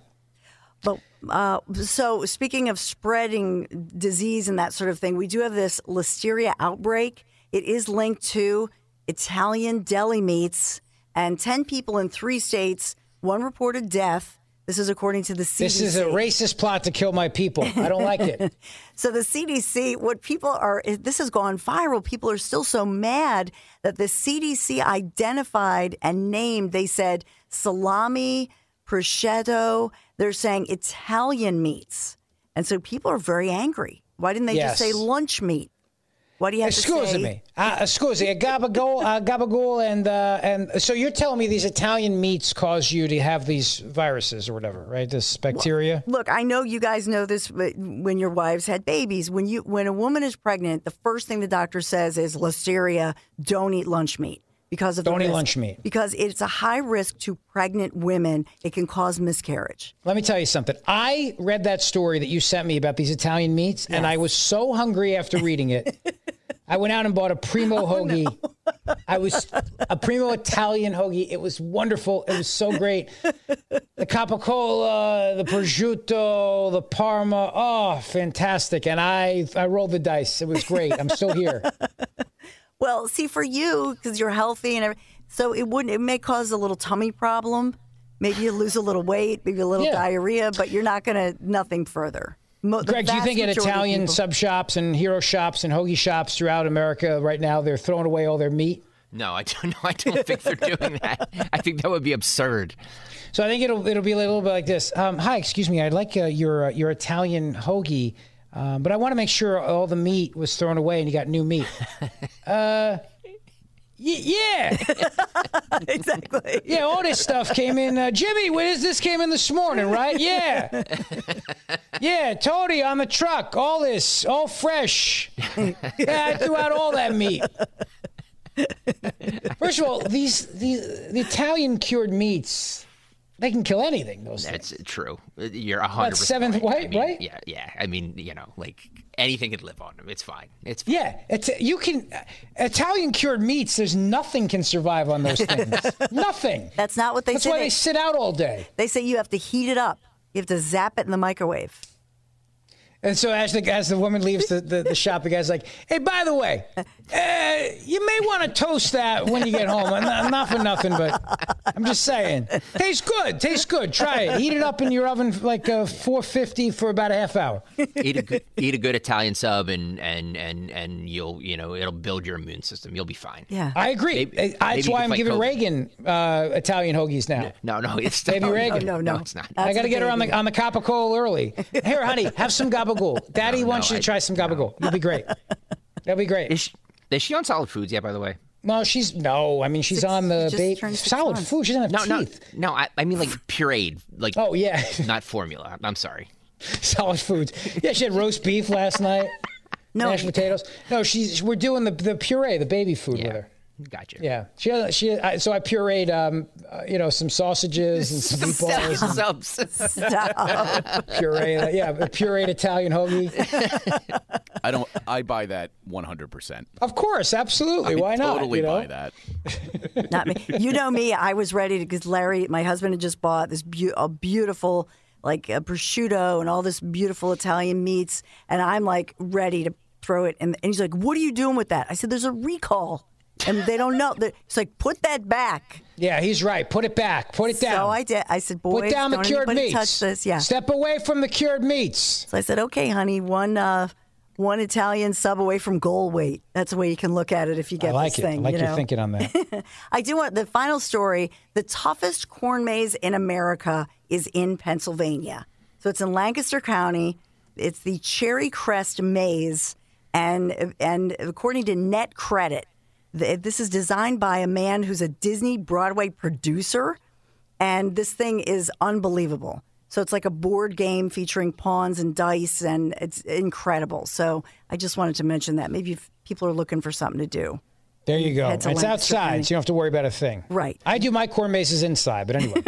But uh, so speaking of spreading disease and that sort of thing, we do have this listeria outbreak. It is linked to Italian deli meats and ten people in three states, one reported death. This is according to the C D C. This is a racist plot to kill my people. I don't like it. So the C D C, what people are, this has gone viral. People are still so mad that the C D C identified and named, they said salami, prosciutto. They're saying Italian meats. And so people are very angry. Why didn't they Yes. just say lunch meat? Why do you have Excuse to say? me. Uh, excuse me. Gabagool, uh, gabagool, and uh, and so you're telling me these Italian meats cause you to have these viruses or whatever, right? This bacteria. Look, I know you guys know this, but when your wives had babies, when you when a woman is pregnant, the first thing the doctor says is listeria, don't eat lunch meat because of the Don't eat risk. lunch meat. Because it's a high risk to pregnant women. It can cause miscarriage. Let me tell you something. I read that story that you sent me about these Italian meats, and I was so hungry after reading it. I went out and bought a primo hoagie. No. I was a primo Italian hoagie. It was wonderful. It was so great. The capicola, the prosciutto, the parma. Oh, fantastic. And I, I rolled the dice. It was great. I'm still here. Well, see, for you, because you're healthy and everything, so it wouldn't. It may cause a little tummy problem. Maybe you lose a little weight, maybe a little Yeah. diarrhea, but you're not going to, nothing further. Mo- the Greg, do you vast think at majority of Italian people- sub shops and hero shops and hoagie shops throughout America right now, they're throwing away all their meat? No, I don't know. I don't think they're doing that. I think that would be absurd. So I think it'll it'll be a little bit like this. Um, Hi, excuse me. I'd like uh, your uh, your Italian hoagie, um, but I want to make sure all the meat was thrown away and you got new meat. uh, y- yeah, exactly. Yeah, all this stuff came in. Uh, Jimmy, where is this came in this morning, right? Yeah, yeah, Tony on the truck. All this, all fresh. Yeah, I threw out all that meat. First of all, these these the Italian cured meats, they can kill anything. Those That's things. true. You're a hundred That's percent seventh right. white, I mean, right? Yeah, yeah. I mean, you know, like anything could live on them. It's fine. It's fine. Yeah, it's you can uh, Italian cured meats. There's nothing can survive on those things. Nothing. That's not what they That's say. why they sit out all day. They say you have to heat it up. You have to zap it in the microwave. And so as the as the woman leaves the, the, the shop, the guy's like, "Hey, by the way, uh, you may want to toast that when you get home. Not, not for nothing, but I'm just saying, tastes good. Tastes good. Try it. Heat it up in your oven for like uh, four fifty for about a half hour. eat a good, eat a good Italian sub, and and and and you'll you know it'll build your immune system. You'll be fine. Yeah, I agree. Maybe, I, that's maybe why you I'm can giving fight Reagan uh, Italian hoagies now. No, no, it's Baby no, Reagan. No, no, no. it's not. I got to the get her on baby. the on the capicola early. Here, honey, have some gabagool. Daddy No, wants no, you to I- try some gabagool. You'll be great. That'll be great. Is she, Is she on solid foods yet, by the way? No, she's no. I mean, she's Six- on the she just ba- turned six solid months. food. She doesn't have No, no, teeth. no. I, I mean like pureed, like Oh yeah, not formula. I'm sorry. solid foods. Yeah, she had roast beef last night. No. Mashed potatoes. No, she's. We're doing the the puree, the baby food Yeah. with her. Gotcha. Yeah, she has, she. I, so I pureed, um, uh, you know, some sausages and some meatballs. and Subs. Stop. puree, yeah, a pureed Italian hoagie. I don't. I buy that one hundred percent. Of course, absolutely. I Why not? Totally you know? buy that. Not me. You know me. I was ready to, because Larry, my husband, had just bought this be- a beautiful, like a prosciutto and all this beautiful Italian meats, and I'm like ready to throw it. And, and he's like, "What are you doing with that?" I said, "There's a recall, and they don't know." It's like, put that back. Yeah, he's right. Put it back. Put it down. So I did. I said, "Boys, Put down the don't cured anybody meats. touch this." Yeah. Step away from the cured meats. So I said, "Okay, honey, one uh, one Italian sub away from goal weight." That's the way you can look at it if you get I like this it. thing. I like you your know? thinking on that. I do want the final story. The toughest corn maze in America is in Pennsylvania. So it's in Lancaster County. It's the Cherry Crest Maze, and and according to Net Credit, the, this is designed by a man who's a Disney Broadway producer, and this thing is unbelievable. So it's like a board game featuring pawns and dice, and it's incredible. So I just wanted to mention that. Maybe if people are looking for something to do. There you go. Head It's to Lancaster outside, County. so you don't have to worry about a thing. Right. I do my corn mazes inside, but anyway.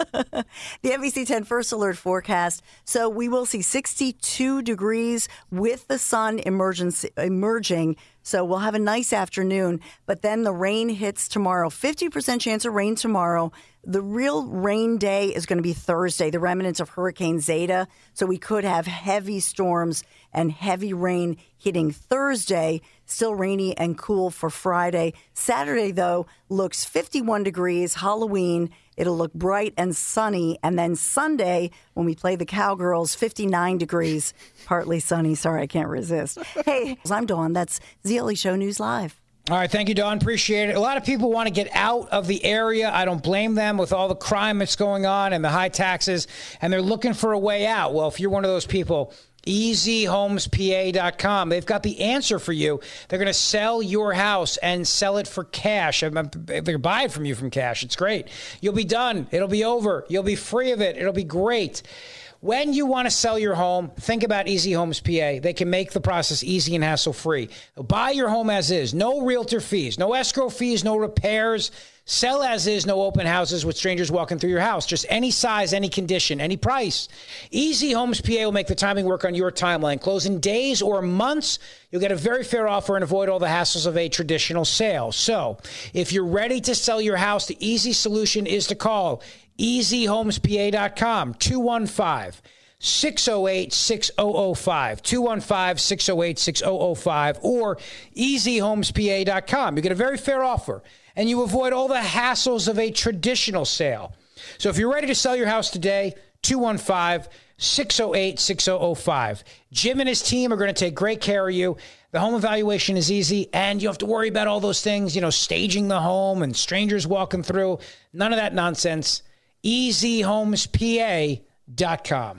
The N B C ten First Alert forecast. So we will see sixty-two degrees with the sun emergence, emerging. So we'll have a nice afternoon, but then the rain hits tomorrow. fifty percent chance of rain tomorrow. The real rain day is going to be Thursday, the remnants of Hurricane Zeta. So we could have heavy storms and heavy rain hitting Thursday. Still rainy and cool for Friday. Saturday, though, looks fifty-one degrees, Halloween. It'll look bright and sunny. And then Sunday, when we play the Cowgirls, fifty-nine degrees, partly sunny. Sorry, I can't resist. Hey, I'm Dawn. That's Z L E Show News Live. All right, thank you, Dawn. Appreciate it. A lot of people want to get out of the area. I don't blame them with all the crime that's going on and the high taxes, and they're looking for a way out. Well, if you're one of those people, easy homes p a dot com. They've got the answer for you. They're going to sell your house and sell it for cash. They're going to buy it from you from cash. It's great. You'll be done. It'll be over. You'll be free of it. It'll be great. When you want to sell your home, think about Easy Homes P A. They can make the process easy and hassle-free. Buy your home as is. No realtor fees, no escrow fees, no repairs. Sell as is, no open houses with strangers walking through your house. Just any size, any condition, any price. Easy Homes P A will make the timing work on your timeline. Close in days or months. You'll get a very fair offer and avoid all the hassles of a traditional sale. So if you're ready to sell your house, the easy solution is to call easy homes p a dot com, two one five, six oh eight, six oh oh five, two one five, six oh eight, six oh oh five, or easy homes p a dot com. You get a very fair offer, and you avoid all the hassles of a traditional sale. So if you're ready to sell your house today, two one five, six oh eight, six oh oh five. Jim and his team are going to take great care of you. The home evaluation is easy, and you don't have to worry about all those things, you know, staging the home and strangers walking through. None of that nonsense. easy homes p a dot com.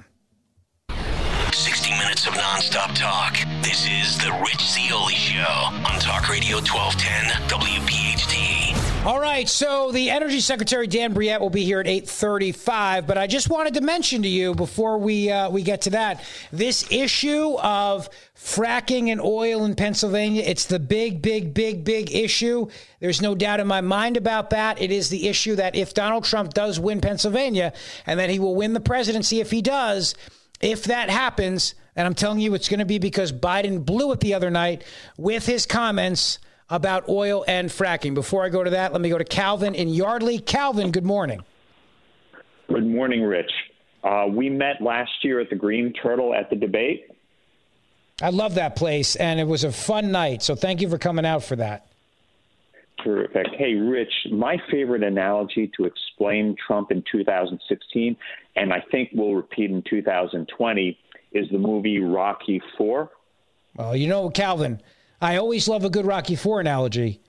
sixty minutes of nonstop talk. This is the Rich Zeoli Show on Talk Radio twelve ten W P H T. All right, so the Energy Secretary, Dan Brouillette, will be here at eight thirty-five, but I just wanted to mention to you before we uh, we get to that, this issue of fracking and oil in Pennsylvania, it's the big, big, big, big issue. There's no doubt in my mind about that. It is the issue that if Donald Trump does win Pennsylvania, and that he will win the presidency if he does, if that happens, and I'm telling you it's going to be because Biden blew it the other night with his comments about oil and fracking. Before I go to that, let me go to Calvin in Yardley. Calvin, good morning. Good morning, Rich. Uh, we met last year at the Green Turtle at the debate. I love that place, and it was a fun night, so thank you for coming out for that. Terrific. Hey, Rich, my favorite analogy to explain Trump in two thousand sixteen, and I think we'll repeat in two thousand twenty, is the movie Rocky four. Well, you know, Calvin, I always love a good Rocky four analogy.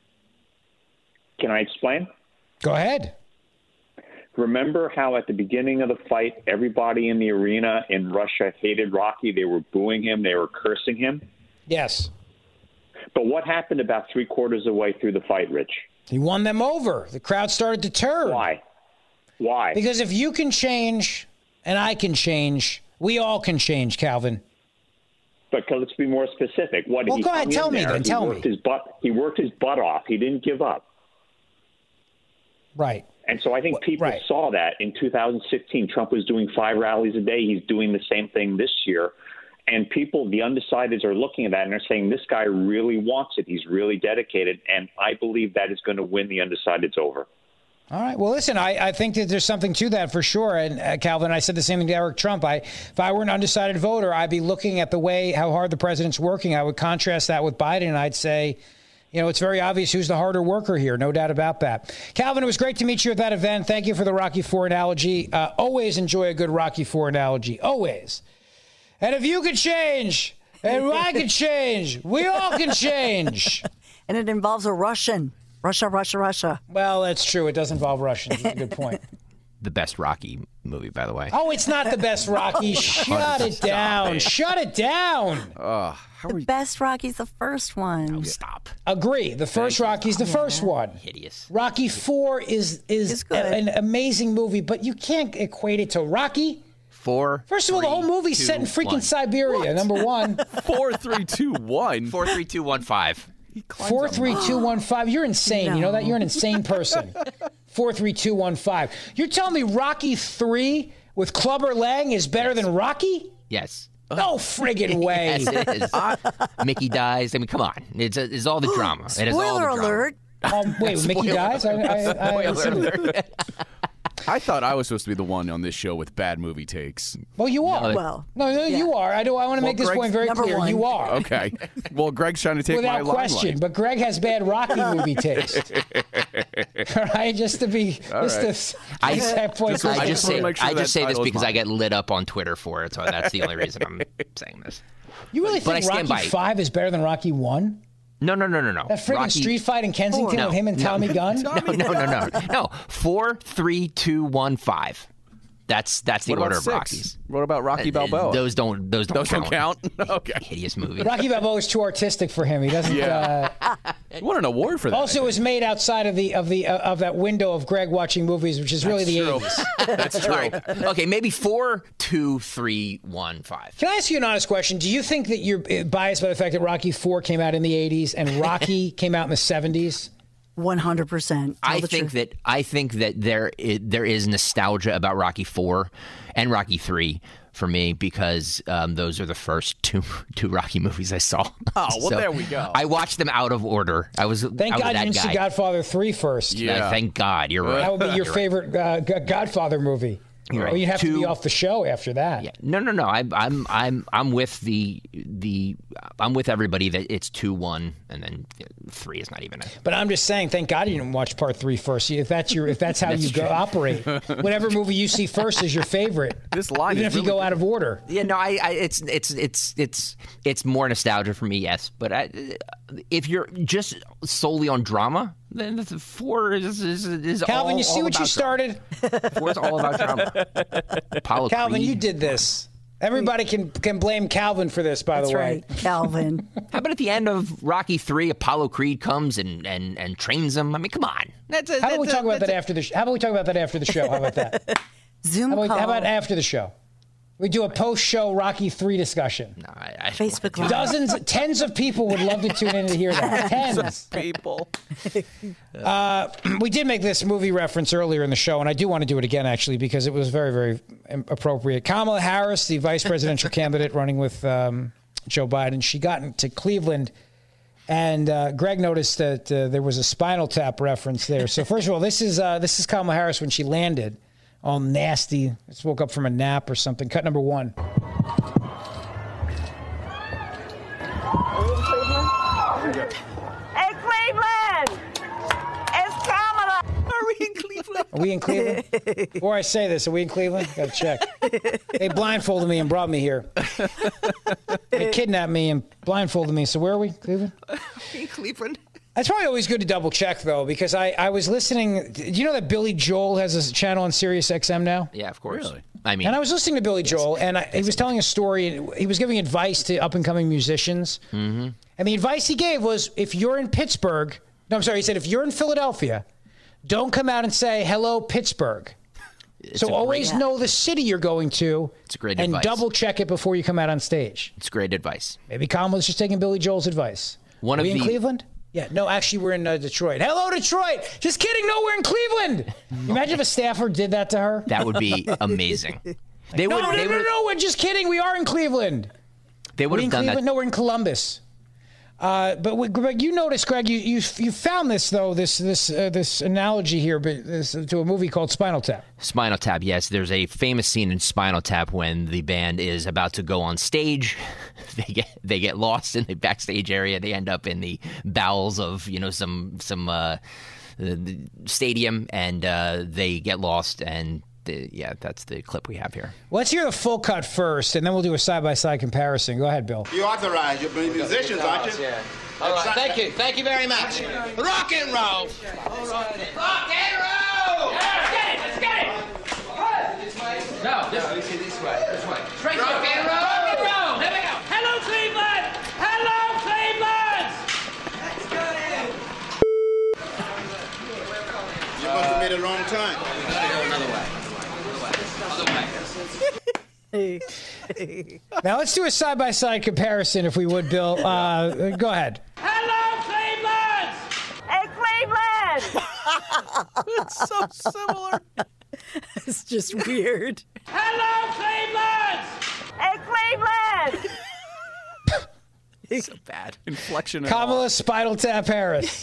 Can I explain? Go ahead. Remember how at the beginning of the fight, everybody in the arena in Russia hated Rocky? They were booing him. They were cursing him. Yes. But what happened about three quarters of the way through the fight, Rich? He won them over. The crowd started to turn. Why? Why? Because if you can change and I can change, we all can change, Calvin. But let's be more specific. What well, he go ahead. Tell me there, then. He Tell worked me. His butt, he worked his butt off. He didn't give up. Right. And so I think people right. saw that in two thousand sixteen. Trump was doing five rallies a day. He's doing the same thing this year. And people, the undecideds, are looking at that and they're saying, this guy really wants it. He's really dedicated. And I believe that is going to win the undecideds over. All right. Well, listen, I, I think that there's something to that for sure. And uh, Calvin, I said the same thing to Eric Trump. I, if I were an undecided voter, I'd be looking at the way, how hard the president's working. I would contrast that with Biden. And I'd say, you know, it's very obvious who's the harder worker here. No doubt about that. Calvin, it was great to meet you at that event. Thank you for the Rocky Four analogy. Uh, always enjoy a good Rocky Four analogy. Always. And if you could change, and I could change, we all can change. And it involves a Russian. Russia, Russia, Russia. Well, that's true. It does involve Russians. That's a good point. The best Rocky movie, by the way. Oh, it's not the best Rocky. Shut it down. It. Shut it down. Uh, how the are you... best Rocky's the first one. Oh, stop. Agree. The first Thank Rocky's the yeah. first one. Hideous. Rocky Four is is a, an amazing movie, but you can't equate it to Rocky. Four. First of all, three, the whole movie's two, set in freaking one. Siberia. What? Number one. Four, three, two, one. Four, three, two, one, five. Four, three, two, one, five. You're insane. No. You know that? You're an insane person. Four, three, two, one, five. You're telling me Rocky three with Clubber Lang is better yes. than Rocky? Yes. No friggin' way. Yes, it is. uh, Mickey dies. I mean, come on. It's a, it's all the drama. It is all the drama. alert. Um, wait, Mickey dies? I, I, I, Spoiler alert. I thought I was supposed to be the one on this show with bad movie takes. Well, you are. No, well, no, no, yeah. you are. I do. I want to well, make this Greg's point very clear. One. You are. Okay. Well, Greg's trying to take without my question. limelight. But Greg has bad Rocky movie taste. All right, just to be. All just right. to, I, just I, point I just say, sure I just say this because mine. I get lit up on Twitter for it, so that's the only reason I'm saying this. You really but think Rocky Five is better than Rocky One? No, no, no, no, no. That freaking Rocky... street fight in Kensington no, with him and no, Tommy Gunn? No, no, no, no, no. No, four, three, two, one, five. That's that's the what order about of six? Rockies. What about Rocky Balboa? Uh, those don't those don't those count. don't count. Okay. Hideous movie. Rocky Balboa is too artistic for him. He doesn't. Yeah. Uh, he won an award for that. Also, it was made outside of the of the uh, of that window of Greg watching movies, which is really That's the true. eighties. That's true. Right. Okay, maybe four, two, three, one, five. Can I ask you an honest question? Do you think that you're biased by the fact that Rocky Four came out in the eighties and Rocky came out in the seventies? One hundred percent. I think that I think that there is, there is nostalgia about Rocky Four and Rocky Three for me because um, those are the first two two Rocky movies I saw. Oh well, so there we go. I watched them out of order. I was thank I was God that you didn't guy. see Godfather Three first. Yeah, uh, thank God. You're right. That would be your You're favorite uh, Godfather movie. You're right. Well, you'd have Two, to be off the show after that. Yeah. No, no, no. I, I'm, I'm, I'm with the, the, I'm with everybody that it's two, one, and then three is not even a. But I'm just saying, thank God you didn't watch part three first. If that's your, if that's how that's you go true. operate, whatever movie you see first is your favorite. This line, even is if you really go out of order. Yeah, no, I, I, it's, it's, it's, it's, it's more nostalgia for me, yes. But I, if you're just solely on drama, then the four is is, is Calvin, all, you see all what you about started? Drama. Four is all about drama. Apollo Calvin, Creed. you did this. Everybody can can blame Calvin for this, by That's the way. right, Calvin. How about at the end of Rocky Three, Apollo Creed comes and, and, and trains him? I mean, come on. That's a, How about we that's talk a, about that a, after the? Sh- how about we talk about that after the show? How about that? Zoom how about, call. how about after the show? We do a post-show Rocky Three discussion. No, I, I Facebook Live. Dozens, tens of people would love to tune in to hear that. Tens. people. Uh, we did make this movie reference earlier in the show, and I do want to do it again, actually, because it was very, very appropriate. Kamala Harris, the vice presidential candidate running with um, Joe Biden, she got into Cleveland, and uh, Greg noticed that uh, there was a Spinal Tap reference there. So first of all, this is uh, this is Kamala Harris when she landed. All nasty. Just woke up from a nap or something. Cut number one. Hey, Cleveland! It's Kamala! Are we in Cleveland? Are we in Cleveland? Before I say this, are we in Cleveland? Got to check. They blindfolded me and brought me here. They kidnapped me and blindfolded me. So where are we? Cleveland? Are we in Cleveland? It's probably always good to double check, though, because I, I was listening. Do you know that Billy Joel has a channel on Sirius X M now? Yeah, of course. Really? I mean, and I was listening to Billy Joel, and I, he was telling a story. He was giving advice to up-and-coming musicians. Mm-hmm. And the advice he gave was, if you're in Pittsburgh, no, I'm sorry, he said, if you're in Philadelphia, don't come out and say, hello, Pittsburgh. It's so always great, know the city you're going to. It's great and advice. double check it before you come out on stage. It's great advice. Maybe Kamala's just taking Billy Joel's advice. One Are of we in the- Cleveland? Yeah, no, actually, we're in uh, Detroit. Hello, Detroit. Just kidding. No, we're in Cleveland. Imagine if a staffer did that to her. That would be amazing. They no, would. no, they no, would, no, we're just kidding. We are in Cleveland. They would we have in done Cleveland? that. No, we're in Columbus. Uh, but we, Greg, you noticed, Greg, you you you found this though this this uh, this analogy here, but this, to a movie called Spinal Tap. Spinal Tap, yes. There's a famous scene in Spinal Tap when the band is about to go on stage. They get they get lost in the backstage area. They end up in the bowels of you know some some uh, the stadium, and uh, they get lost. And the, yeah, that's the clip we have here. Let's hear the full cut first, and then we'll do a side by side comparison. Go ahead, Bill. You authorize your musicians, aren't you? Yeah. All right, thank you. Thank you very much. Rock and roll. Rock and roll. Let's get it. Let's get it. No, this way. This way. This way. Straight rock and roll. Rock and roll. Here we go. Hello, Cleveland. Hello, Cleveland. Let's go in. You must have made a wrong time. We gotta go another way. Other way. Now let's do a side by side comparison, if we would, Bill. Uh, go ahead. Hello, Cleveland. Hey, Cleveland. It's so similar. It's just weird. Hello, Cleveland. Hey, Cleveland. So bad. Inflection. and Kamala all. Spinal Tap Harris.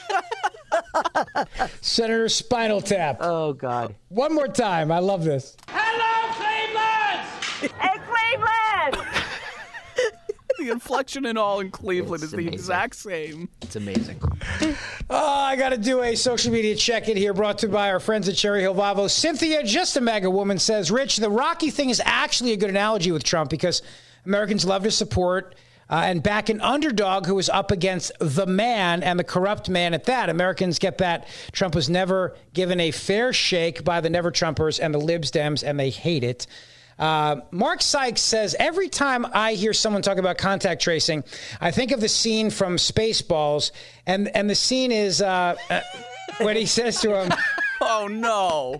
Senator Spinal Tap. Oh, God. One more time. I love this. Hello, Cleveland. Hey, Cleveland. The inflection and all in Cleveland It's is the amazing. exact same. It's amazing. Oh, I got to do a social media check-in here brought to you by our friends at Cherry Hill Volvo. Cynthia, just a mega woman, says, Rich, the Rocky thing is actually a good analogy with Trump because Americans love to support uh, and back an underdog who is up against the man and the corrupt man at that. Americans get that. Trump was never given a fair shake by the never-Trumpers and the Libs Dems, and they hate it. Uh, Mark Sykes says, every time I hear someone talk about contact tracing, I think of the scene from Spaceballs, and, and the scene is uh, uh, when he says to him, Oh, no.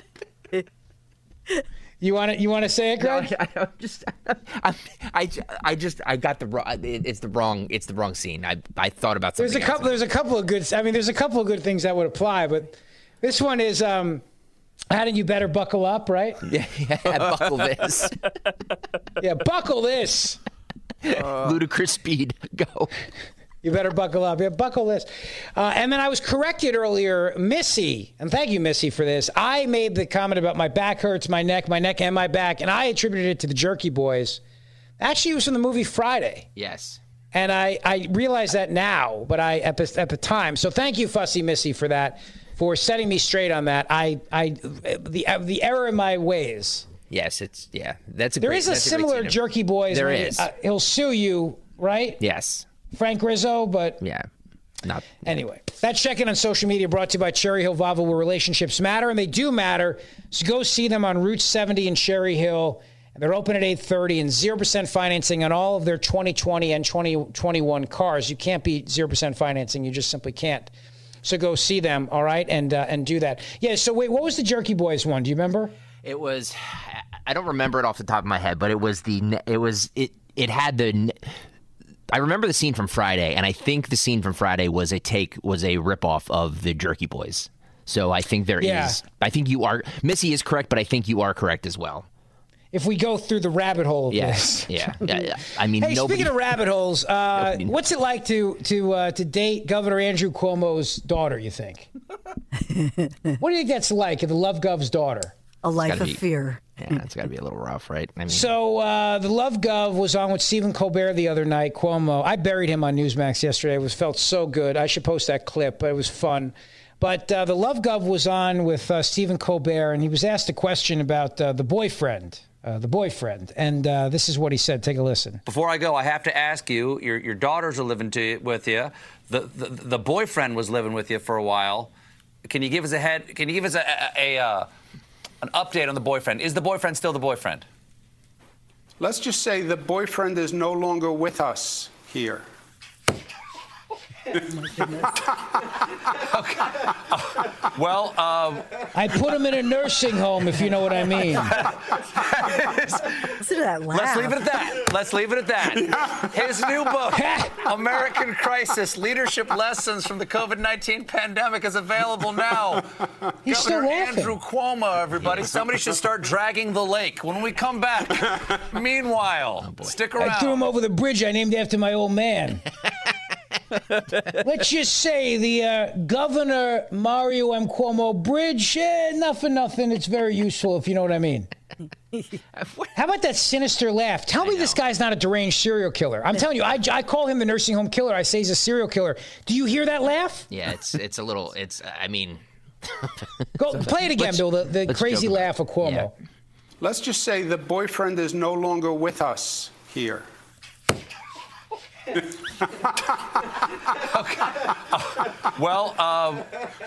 you want to you want to say it, Greg? No, I, I just, I, I, I just, I got the wrong. It's the wrong. It's the wrong scene. I, I thought about something. There's a couple. else. There's a couple of good. I mean, there's a couple of good things that would apply, but this one is, um, hadn't you better buckle up, right? Yeah, yeah buckle this. Yeah, buckle this. Uh, Ludicrous speed. Go. You better buckle up. Yeah, buckle this. Uh, and then I was corrected earlier, Missy, and thank you, Missy, for this. I made the comment about my back hurts, my neck, my neck and my back, and I attributed it to the Jerky Boys. Actually, it was from the movie Friday. Yes. And I, I realize that now, but I at the, at the time. So thank you, Fussy Missy, for that, for setting me straight on that. I, I the the error in my ways. Yes, it's yeah. That's a There great, is a that's similar a great Jerky Boys. There where is. He, uh, he'll sue you, right? Yes. Frank Rizzo, but yeah, not anyway. That check-in on social media brought to you by Cherry Hill Volvo, where relationships matter, and they do matter. So go see them on Route seventy in Cherry Hill. And they're open at eight thirty and zero percent financing on all of their twenty twenty and twenty twenty-one cars. You can't beat zero percent financing. You just simply can't. So go see them, all right, and uh, and do that. Yeah, so wait, what was the Jerky Boys one? Do you remember? It was, I don't remember it off the top of my head, but it was the, it was, it, it had the, I remember the scene from Friday, and I think the scene from Friday was a take, was a ripoff of the Jerky Boys. So I think there Yeah. is, I think you are, Missy is correct, but I think you are correct as well. If we go through the rabbit hole of Yes, this. yeah, yeah, yeah. I mean, Hey, nobody, speaking of rabbit holes, uh, what's it like to to uh, to date Governor Andrew Cuomo's daughter, you think? What do you think that's like, the Love Gov's daughter? A life gotta of be- fear. yeah, it's got to be a little rough, right? I mean, So uh, the Love Gov was on with Stephen Colbert the other night, Cuomo. I buried him on Newsmax yesterday. It was felt so good. I should post that clip, but it was fun. But uh, the Love Gov was on with uh, Stephen Colbert, and he was asked a question about uh, the boyfriend, uh, the boyfriend. And uh, this is what he said. Take a listen. Before I go, I have to ask you, your your daughters are living to, with you. The, the the boyfriend was living with you for a while. Can you give us a head? Can you give us a a, a, an update on the boyfriend. Is the boyfriend still the boyfriend? Let's just say the boyfriend is no longer with us here. Okay. Uh, well, um, I put him in a nursing home, if you know what I mean. Listen to that laugh. Let's leave it at that. Let's leave it at that. His new book, American Crisis: Leadership Lessons from the COVID nineteen Pandemic, is available now. He's still Governor laughing. Andrew Cuomo, everybody. Somebody should start dragging the lake when we come back. Meanwhile, stick around. I threw him over the bridge I named after my old man. Let's just say the uh, Governor Mario M. Cuomo Bridge, eh, nothing, nothing. It's very useful, if you know what I mean. How about that sinister laugh? Tell me this guy's not a deranged serial killer. I'm telling you, I, I call him the nursing home killer. I say he's a serial killer. Do you hear that laugh? Yeah, it's it's a little, it's, I mean. Go play it again, Let's- Bill, the, the crazy laugh of Cuomo. Yeah. Let's just say the boyfriend is no longer with us here. Okay. Uh, well, um,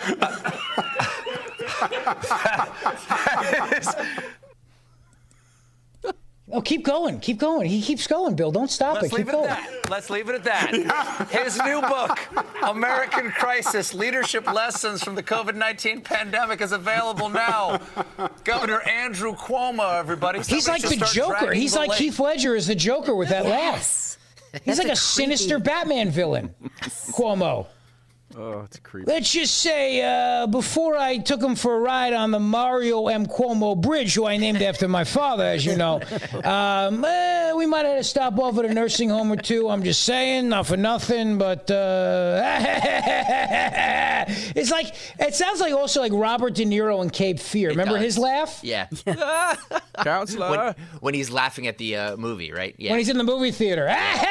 Oh, keep going. Keep going. He keeps going, Bill. Don't stop Let's it. leave Keep it going. at that. Let's leave it at that. His new book, American Crisis: Leadership Lessons from the COVID nineteen Pandemic, is available now. Governor Andrew Cuomo, everybody. He's Somebody like should the start Joker. dragging He's the like lake. Heath Ledger is the Joker with that laugh. He's That's like a, a sinister creepy- Batman villain, Cuomo. Oh, it's creepy. Let's just say, uh, before I took him for a ride on the Mario M. Cuomo Bridge, who I named after my father, as you know, um, eh, we might have to stop off at a nursing home or two. I'm just saying, not for nothing, but uh, it's like, it sounds like also like Robert De Niro in Cape Fear. Remember does. his laugh? Yeah. Counselor. when, when he's laughing at the uh, movie, right? Yeah. When he's in the movie theater.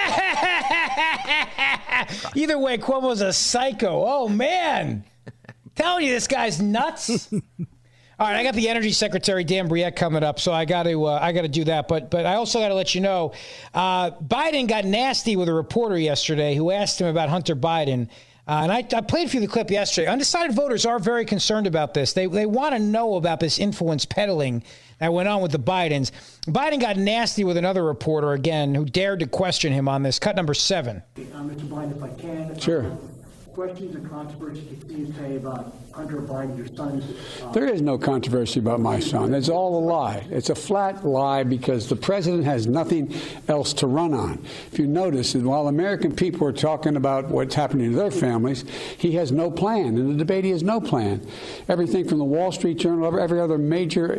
Either way, Cuomo's a psycho. Oh, man. Telling you, this guy's nuts. All right, I got the Energy Secretary Dan Briette coming up, so I got to uh, I got to do that. But but I also got to let you know, uh, Biden got nasty with a reporter yesterday who asked him about Hunter Biden. Uh, and I, I played for you the clip yesterday. Undecided voters are very concerned about this. They they want to know about this influence peddling that went on with the Bidens. Biden got nasty with another reporter again who dared to question him on this. Cut number seven. Uh, Mister Biden, if I can. Sure. Questions and controversy continue to say about Hunter Biden, your son's. Uh, There is no controversy about my son. It's all a lie. It's a flat lie because the president has nothing else to run on. If you notice, and while American people are talking about what's happening to their families, he has no plan. In the debate, he has no plan. Everything from the Wall Street Journal, every other major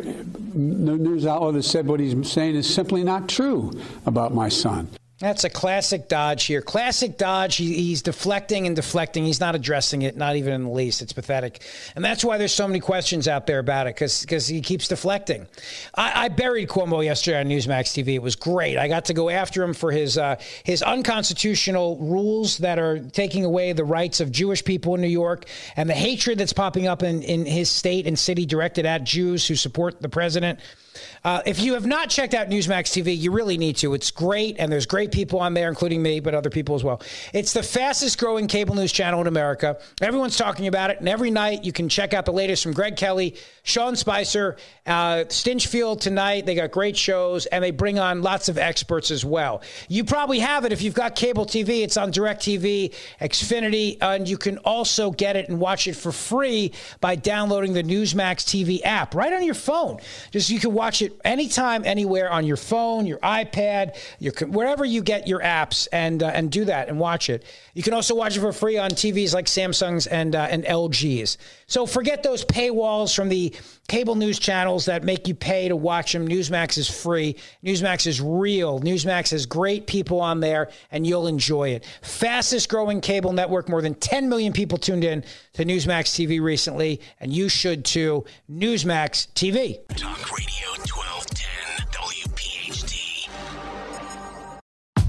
news outlet has said what he's saying is simply not true about my son. That's a classic dodge here. Classic dodge. He, he's deflecting and deflecting. He's not addressing it, not even in the least. It's pathetic. And that's why there's so many questions out there about it, because he keeps deflecting. I, I buried Cuomo yesterday on Newsmax T V. It was great. I got to go after him for his uh, his unconstitutional rules that are taking away the rights of Jewish people in New York and the hatred that's popping up in, in his state and city directed at Jews who support the president. Uh, if you have not checked out Newsmax T V, you really need to. It's great, and there's great people on there, including me, but other people as well. It's the fastest growing cable news channel in America. Everyone's talking about it, and every night you can check out the latest from Greg Kelly, Sean Spicer, uh, Stinchfield tonight. They got great shows, and they bring on lots of experts as well. You probably have it if you've got cable T V. It's on DirecTV, Xfinity, and you can also get it and watch it for free by downloading the Newsmax T V app right on your phone. Just you can watch it anytime, anywhere on your phone, your iPad, your wherever you get your apps, and uh, and do that and watch it. You can also watch it for free on T Vs like Samsung's and uh, and L G's. So forget those paywalls from the cable news channels that make you pay to watch them. Newsmax is free. Newsmax is real. Newsmax has great people on there, and you'll enjoy it. Fastest growing cable network. More than ten million people tuned in to Newsmax T V recently, and you should too. Newsmax T V. Talk Radio twelve ten W P H T.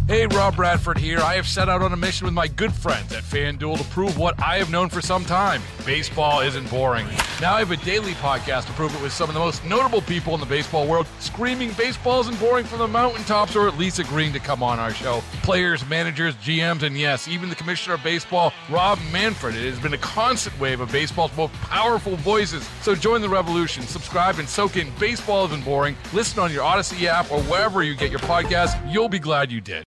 Hey, Rob Bradford here. I have set out on a mission with my good friends at FanDuel to prove what I have known for some time. Baseball isn't boring. Now I have a daily podcast to prove it with some of the most notable people in the baseball world, screaming baseball isn't boring from the mountaintops, or at least agreeing to come on our show. Players, managers, G Ms, and yes, even the commissioner of baseball, Rob Manfred. It has been a constant wave of baseball's most powerful voices. So join the revolution. Subscribe and soak in Baseball Isn't Boring. Listen on your Odyssey app or wherever you get your podcasts. You'll be glad you did.